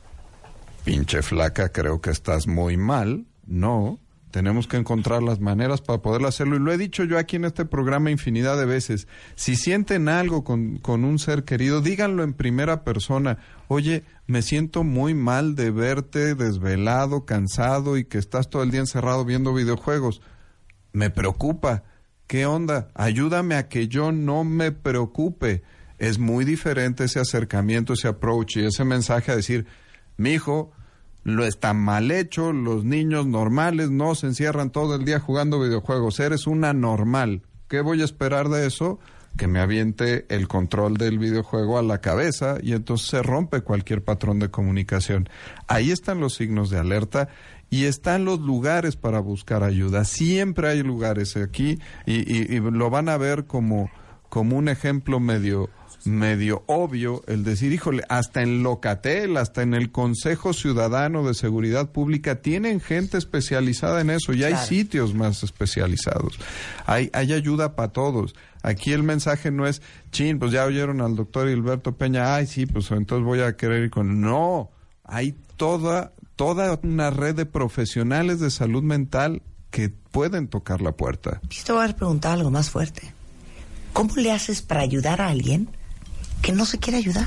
pinche flaca, creo que estás muy mal. No, tenemos que encontrar las maneras para poder hacerlo. Y lo he dicho yo aquí en este programa infinidad de veces. Si sienten algo con, con un ser querido, díganlo en primera persona. Oye, me siento muy mal de verte desvelado, cansado y que estás todo el día encerrado viendo videojuegos. Me preocupa. ¿Qué onda? Ayúdame a que yo no me preocupe. Es muy diferente ese acercamiento, ese approach y ese mensaje a decir, mijo, lo está mal hecho, los niños normales no se encierran todo el día jugando videojuegos, eres una normal. ¿Qué voy a esperar de eso? Que me aviente el control del videojuego a la cabeza y entonces se rompe cualquier patrón de comunicación. Ahí están los signos de alerta y están los lugares para buscar ayuda. Siempre hay lugares aquí y, y, y lo van a ver como, como un ejemplo medio... medio obvio el decir, híjole, hasta en Locatel, hasta en el Consejo Ciudadano de Seguridad Pública tienen gente especializada en eso y claro. Hay sitios más especializados. Hay, hay ayuda para todos. Aquí el mensaje no es, chin, pues ya oyeron al doctor Gilberto Peña, ay, sí, pues entonces voy a querer ir con... No, hay toda, toda una red de profesionales de salud mental que pueden tocar la puerta. Yo te voy a preguntar algo más fuerte. ¿Cómo le haces para ayudar a alguien que no se quiere ayudar?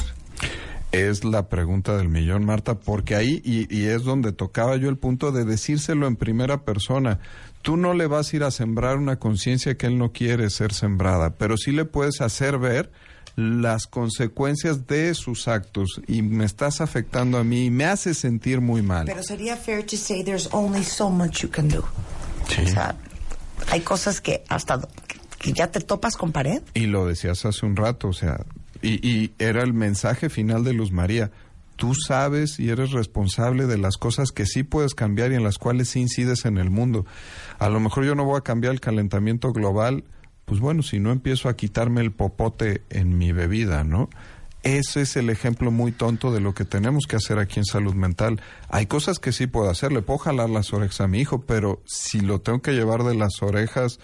Es la pregunta del millón, Marta, porque ahí, y, y es donde tocaba yo el punto de decírselo en primera persona. Tú no le vas a ir a sembrar una conciencia que él no quiere ser sembrada, pero sí le puedes hacer ver las consecuencias de sus actos y me estás afectando a mí y me hace sentir muy mal. Pero sería fair to say there's only so much you can do. Sí. O sea, hay cosas que hasta que ya te topas con pared. Y lo decías hace un rato, o sea... Y, y era el mensaje final de Luz María. Tú sabes y eres responsable de las cosas que sí puedes cambiar y en las cuales sí incides en el mundo. A lo mejor yo no voy a cambiar el calentamiento global, pues bueno, si no empiezo a quitarme el popote en mi bebida, ¿no? Ese es el ejemplo muy tonto de lo que tenemos que hacer aquí en salud mental. Hay cosas que sí puedo hacer, le puedo jalar las orejas a mi hijo, pero si lo tengo que llevar de las orejas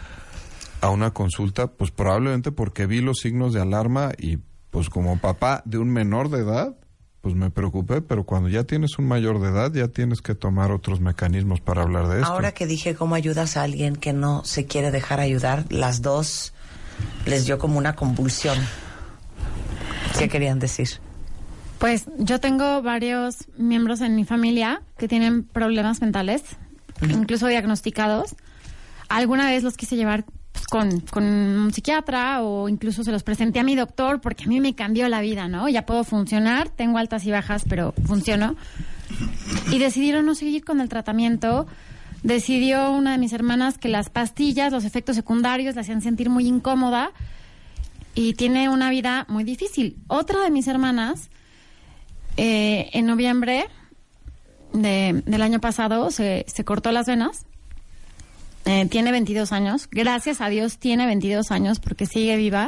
a una consulta, pues probablemente porque vi los signos de alarma y pues como papá de un menor de edad, pues me preocupé, pero cuando ya tienes un mayor de edad ya tienes que tomar otros mecanismos para hablar de esto. Ahora que dije cómo ayudas a alguien que no se quiere dejar ayudar, las dos les dio como una convulsión. ¿Qué querían decir? Pues yo tengo varios miembros en mi familia que tienen problemas mentales, uh-huh. incluso diagnosticados. Alguna vez los quise llevar pues, con, con un psiquiatra o incluso se los presenté a mi doctor porque a mí me cambió la vida, ¿no? Ya puedo funcionar, tengo altas y bajas, pero funciono. Y decidieron no seguir con el tratamiento. Decidió una de mis hermanas que las pastillas, los efectos secundarios la hacían sentir muy incómoda y tiene una vida muy difícil. Otra de mis hermanas, eh, en noviembre de, del año pasado, se, se cortó las venas. Eh, tiene veintidós años. Gracias a Dios tiene veintidós años porque sigue viva.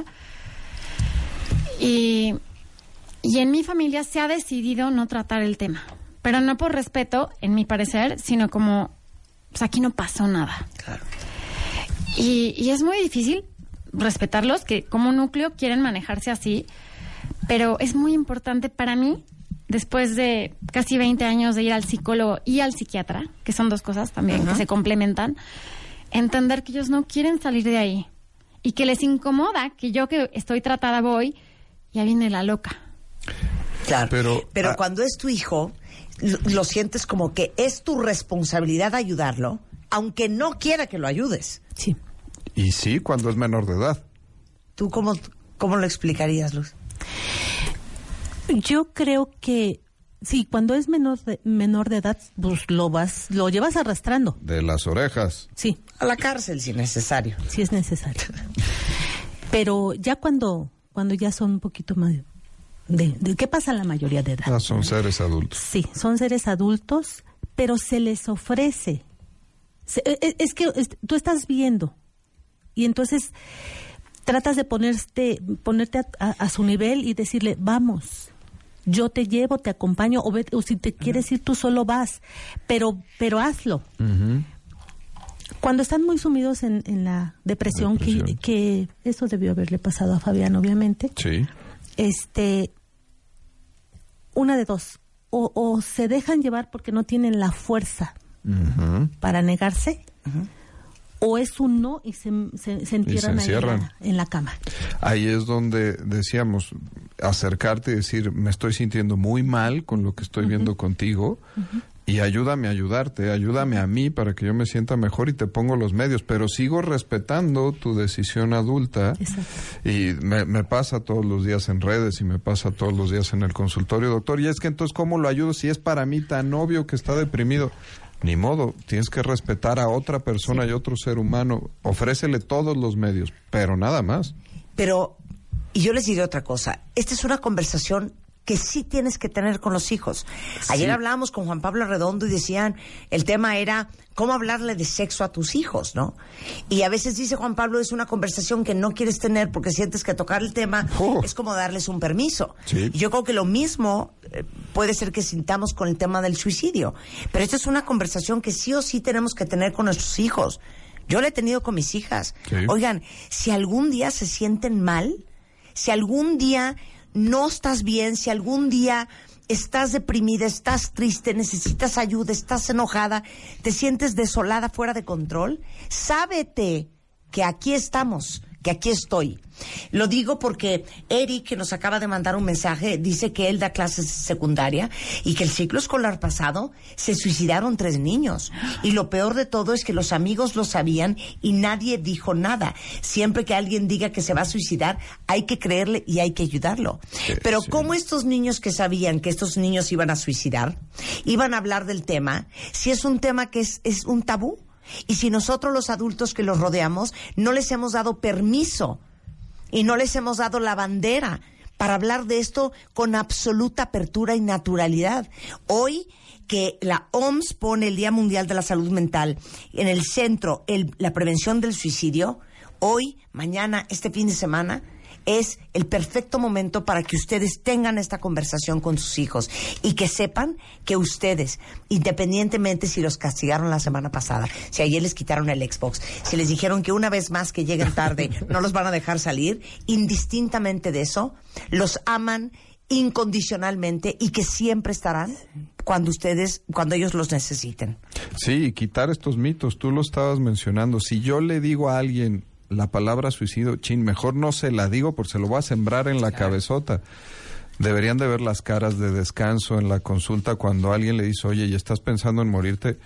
Y, y en mi familia se ha decidido no tratar el tema. Pero no por respeto, en mi parecer, sino como, pues aquí no pasó nada. Claro. Y, y es muy difícil respetarlos, que como núcleo quieren manejarse así, pero es muy importante para mí, después de casi veinte años de ir al psicólogo y al psiquiatra, que son dos cosas también uh-huh. que se complementan, entender que ellos no quieren salir de ahí y que les incomoda que yo que estoy tratada voy, ya viene la loca. Claro, pero, pero ah, cuando es tu hijo, lo, lo sientes como que es tu responsabilidad ayudarlo, aunque no quiera que lo ayudes. Sí. Y sí, cuando es menor de edad. ¿Tú cómo, cómo lo explicarías, Luz? Yo creo que sí, cuando es menor de, menor de edad, pues lo vas, lo llevas arrastrando. De las orejas. Sí. A la cárcel si necesario. Sí es necesario. Pero ya cuando, cuando ya son un poquito más de, de ¿qué pasa a la mayoría de edad? Ah, son seres adultos. Sí, son seres adultos, pero se les ofrece. Se, es, es que es, tú estás viendo y entonces tratas de ponerte, ponerte a, a, a su nivel y decirle, vamos, yo te llevo, te acompaño, o, ve, o si te quieres ir tú solo vas, pero pero hazlo. Uh-huh. Cuando están muy sumidos en, en la depresión, depresión. Que, que eso debió haberle pasado a Fabián, obviamente. Sí. Este, una de dos, o, o se dejan llevar porque no tienen la fuerza uh-huh. para negarse, uh-huh. o es un no y se, se, se entierran, y se encierran. Ahí en la, en la cama. Ahí es donde decíamos, acercarte y decir, me estoy sintiendo muy mal con lo que estoy uh-huh. viendo contigo, uh-huh. y ayúdame a ayudarte, ayúdame a mí para que yo me sienta mejor y te pongo los medios, pero sigo respetando tu decisión adulta. Exacto. Y me, me pasa todos los días en redes y me pasa todos los días en el consultorio, doctor, y es que entonces, ¿cómo lo ayudo si es para mí tan obvio que está deprimido? Ni modo, tienes que respetar a otra persona sí. y otro ser humano, ofrécele todos los medios, pero nada más. Pero, y yo les diré otra cosa, esta es una conversación que sí tienes que tener con los hijos. Sí. Ayer hablábamos con Juan Pablo Redondo y decían, el tema era cómo hablarle de sexo a tus hijos, ¿no? Y a veces dice Juan Pablo, es una conversación que no quieres tener porque sientes que tocar el tema oh. es como darles un permiso. Sí. Y yo creo que lo mismo eh, puede ser que sintamos con el tema del suicidio. Pero esta es una conversación que sí o sí tenemos que tener con nuestros hijos. Yo la he tenido con mis hijas. Sí. Oigan, si algún día se sienten mal, si algún día no estás bien, si algún día estás deprimida, estás triste, necesitas ayuda, estás enojada, te sientes desolada, fuera de control, sábete que aquí estamos, que aquí estoy. Lo digo porque Eric, que nos acaba de mandar un mensaje, dice que él da clases de secundaria y que el ciclo escolar pasado se suicidaron tres niños. Y lo peor de todo es que los amigos lo sabían y nadie dijo nada. Siempre que alguien diga que se va a suicidar, hay que creerle y hay que ayudarlo. Sí, Pero sí. ¿cómo estos niños que sabían que estos niños iban a suicidar, iban a hablar del tema, si es un tema que es, es un tabú? Y si nosotros los adultos que los rodeamos no les hemos dado permiso y no les hemos dado la bandera para hablar de esto con absoluta apertura y naturalidad. Hoy que la O M S pone el Día Mundial de la Salud Mental en el centro, el, la prevención del suicidio, hoy, mañana, este fin de semana, es el perfecto momento para que ustedes tengan esta conversación con sus hijos y que sepan que ustedes, independientemente si los castigaron la semana pasada, si ayer les quitaron el Xbox, si les dijeron que una vez más que lleguen tarde no los van a dejar salir, indistintamente de eso, los aman incondicionalmente y que siempre estarán cuando ustedes, cuando ellos los necesiten. Sí, quitar estos mitos, tú lo estabas mencionando. Si yo le digo a alguien la palabra suicidio, chin, mejor no se la digo porque se lo voy a sembrar en la claro. cabezota. Deberían de ver las caras de descanso en la consulta cuando alguien le dice, oye, ¿y estás pensando en morirte?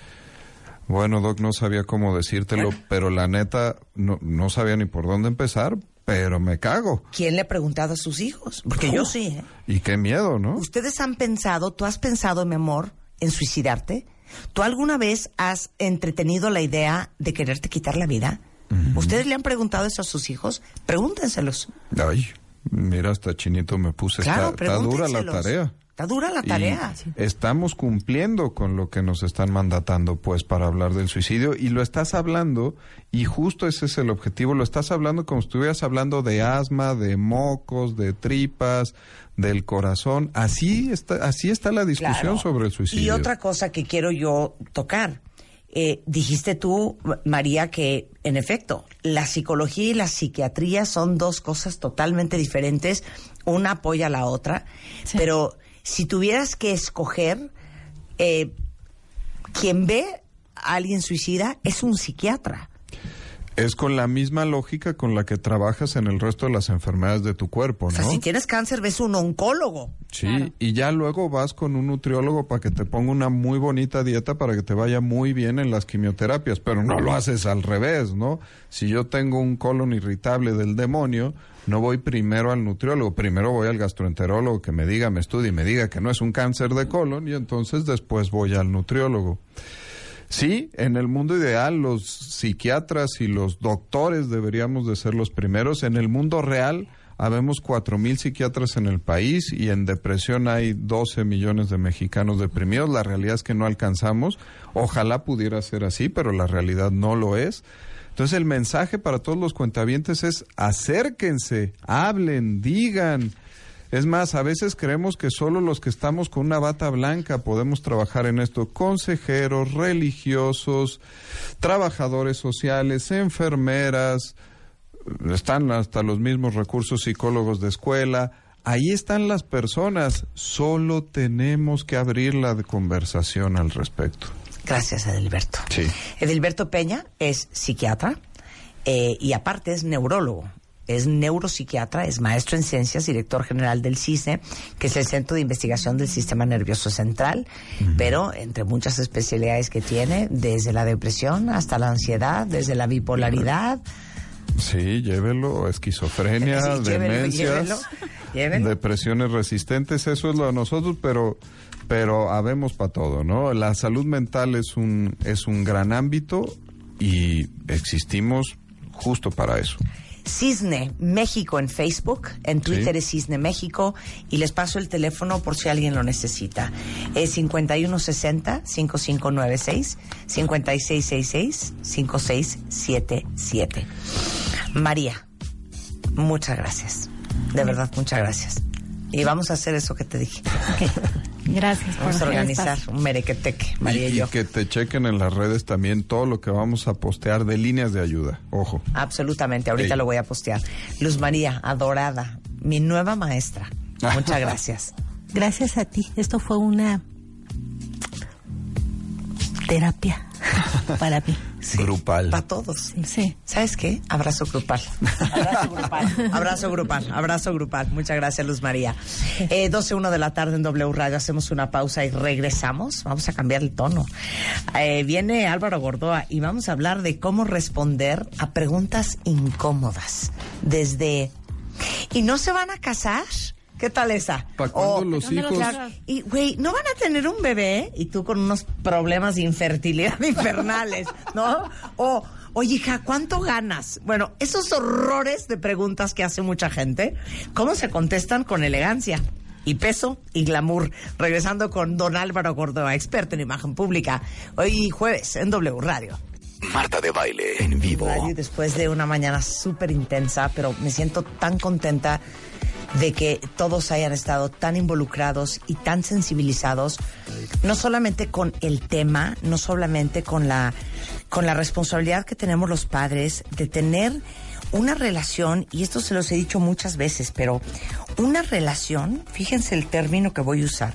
Bueno, doc, no sabía cómo decírtelo, pero la neta, no, no sabía ni por dónde empezar, pero me cago. ¿ ¿Quién le ha preguntado a sus hijos? Porque uh, yo sí, ¿eh? Y qué miedo, ¿no? ¿Ustedes han pensado, tú has pensado, mi amor, en suicidarte? ¿Tú alguna vez has entretenido la idea de quererte quitar la vida? Uh-huh. ¿Ustedes le han preguntado eso a sus hijos? Pregúntenselos. Ay, mira, hasta chinito me puse. Claro, está, está dura la tarea. Está dura la tarea. Y estamos cumpliendo con lo que nos están mandatando, pues, para hablar del suicidio. Y lo estás hablando, y justo ese es el objetivo, lo estás hablando como si estuvieras hablando de asma, de mocos, de tripas, del corazón. Así está, así está la discusión claro. sobre el suicidio. Y otra cosa que quiero yo tocar. eh, dijiste tú, María, que en efecto, la psicología y la psiquiatría son dos cosas totalmente diferentes. Una apoya a la otra. Sí. Pero si tuvieras que escoger, eh, quien ve a alguien suicida es un psiquiatra. Es con la misma lógica con la que trabajas en el resto de las enfermedades de tu cuerpo, ¿no? O sea, si tienes cáncer, ves un oncólogo. Sí, claro. Y ya luego vas con un nutriólogo para que te ponga una muy bonita dieta para que te vaya muy bien en las quimioterapias, pero no lo haces al revés, ¿no? Si yo tengo un colon irritable del demonio, no voy primero al nutriólogo, primero voy al gastroenterólogo que me diga, me estudie y me diga que no es un cáncer de colon y entonces después voy al nutriólogo. Sí, en el mundo ideal los psiquiatras y los doctores deberíamos de ser los primeros. En el mundo real habemos cuatro mil psiquiatras en el país y en depresión hay doce millones de mexicanos deprimidos. La realidad es que no alcanzamos. Ojalá pudiera ser así, pero la realidad no lo es. Entonces el mensaje para todos los cuentavientes es acérquense, hablen, digan. Es más, a veces creemos que solo los que estamos con una bata blanca podemos trabajar en esto. Consejeros, religiosos, trabajadores sociales, enfermeras, están hasta los mismos recursos psicólogos de escuela. Ahí están las personas, solo tenemos que abrir la conversación al respecto. Gracias, Edilberto. Sí. Edilberto Peña es psiquiatra eh, y aparte es neurólogo. Es neuropsiquiatra, es maestro en ciencias, director general del CISNE, que es el Centro de Investigación del Sistema Nervioso Central, uh-huh. pero entre muchas especialidades que tiene, desde la depresión hasta la ansiedad, desde la bipolaridad. Sí, llévelo, esquizofrenia, sí, demencias, llévelo, llévelo. Depresiones resistentes, eso es lo de nosotros, pero pero habemos para todo, ¿no? La salud mental es un es un gran ámbito y existimos justo para eso. Cisne México en Facebook, en Twitter sí. es Cisne México y les paso el teléfono por si alguien lo necesita. Es cincuenta y uno sesenta, cincuenta y cinco noventa y seis, cincuenta y seis sesenta y seis, cincuenta y seis setenta y siete. María, muchas gracias. De verdad, muchas gracias. Y vamos a hacer eso que te dije. Gracias por Vamos a organizar un merequeteque, María y, y yo. Y que te chequen en las redes también todo lo que vamos a postear de líneas de ayuda. Ojo. Absolutamente, ahorita Ey. lo voy a postear. Luz María, adorada, mi nueva maestra. Muchas gracias. Gracias a ti. Esto fue una terapia para mí. Sí, grupal. Para todos. Sí. ¿Sabes qué? Abrazo grupal. Abrazo grupal. Abrazo grupal. Abrazo grupal. Muchas gracias, Luz María. Eh, doce uno de la tarde en W Radio. Hacemos una pausa y regresamos. Vamos a cambiar el tono. Eh, viene Álvaro Gordoa y vamos a hablar de cómo responder a preguntas incómodas. Desde... ¿Y no se van a casar? ¿Qué tal esa? ¿Para cuándo O, los hijos? Y, güey, ¿no van a tener un bebé? Y tú con unos problemas de infertilidad infernales, ¿no? O, oye, hija, ¿cuánto ganas? Bueno, esos horrores de preguntas que hace mucha gente, ¿cómo se contestan con elegancia? Y peso y glamour. Regresando con don Álvaro Gordoa, experto en imagen pública. Hoy jueves en W Radio. Marta de Baile en vivo. Radio, después de una mañana súper intensa, pero me siento tan contenta de que todos hayan estado tan involucrados y tan sensibilizados, no solamente con el tema, no solamente con la, con la responsabilidad que tenemos los padres de tener una relación, y esto se los he dicho muchas veces, pero una relación, fíjense el término que voy a usar,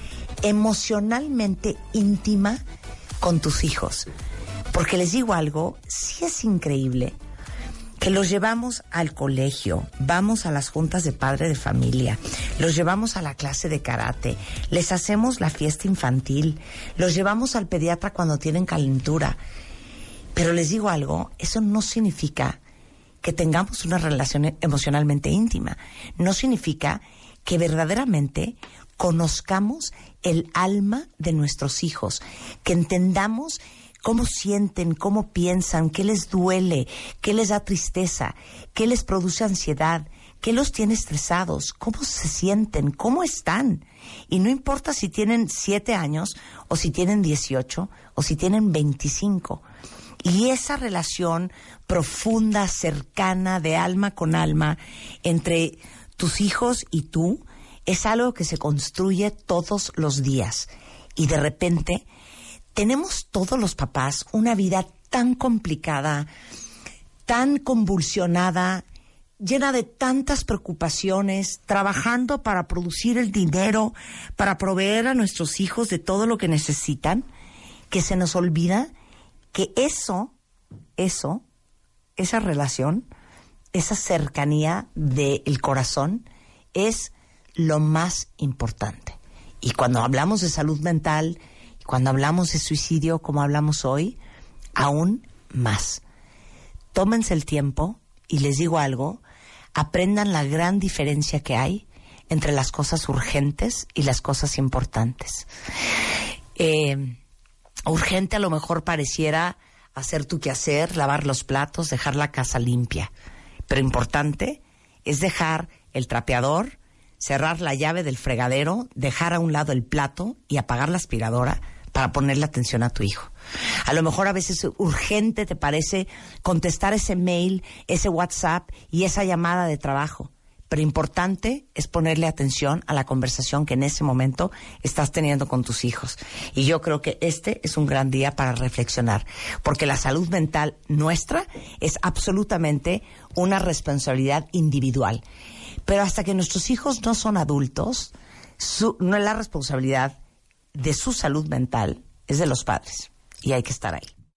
emocionalmente íntima con tus hijos. Porque les digo algo, sí es increíble que los llevamos al colegio, vamos a las juntas de padre de familia, los llevamos a la clase de karate, les hacemos la fiesta infantil, los llevamos al pediatra cuando tienen calentura. Pero les digo algo, eso no significa que tengamos una relación emocionalmente íntima. No significa que verdaderamente conozcamos el alma de nuestros hijos, que entendamos cómo sienten, cómo piensan, qué les duele, qué les da tristeza, qué les produce ansiedad, qué los tiene estresados, cómo se sienten, cómo están. Y no importa si tienen siete años, o si tienen dieciocho, o si tienen veinticinco. Y esa relación profunda, cercana, de alma con alma, entre tus hijos y tú, es algo que se construye todos los días. Y de repente tenemos todos los papás una vida tan complicada, tan convulsionada, llena de tantas preocupaciones, trabajando para producir el dinero, para proveer a nuestros hijos de todo lo que necesitan, que se nos olvida que eso, eso, esa relación, esa cercanía del corazón es lo más importante. Y cuando hablamos de salud mental, cuando hablamos de suicidio, como hablamos hoy, aún más. Tómense el tiempo y les digo algo, aprendan la gran diferencia que hay entre las cosas urgentes y las cosas importantes. Eh, urgente a lo mejor pareciera hacer tu quehacer, lavar los platos, dejar la casa limpia. Pero importante es dejar el trapeador, cerrar la llave del fregadero, dejar a un lado el plato y apagar la aspiradora para ponerle atención a tu hijo. A lo mejor a veces urgente te parece contestar ese mail, ese WhatsApp y esa llamada de trabajo. Pero importante es ponerle atención a la conversación que en ese momento estás teniendo con tus hijos. Y yo creo que este es un gran día para reflexionar, porque la salud mental nuestra es absolutamente una responsabilidad individual. Pero hasta que nuestros hijos no son adultos, su, no es la responsabilidad de su salud mental, es de los padres. Y hay que estar ahí.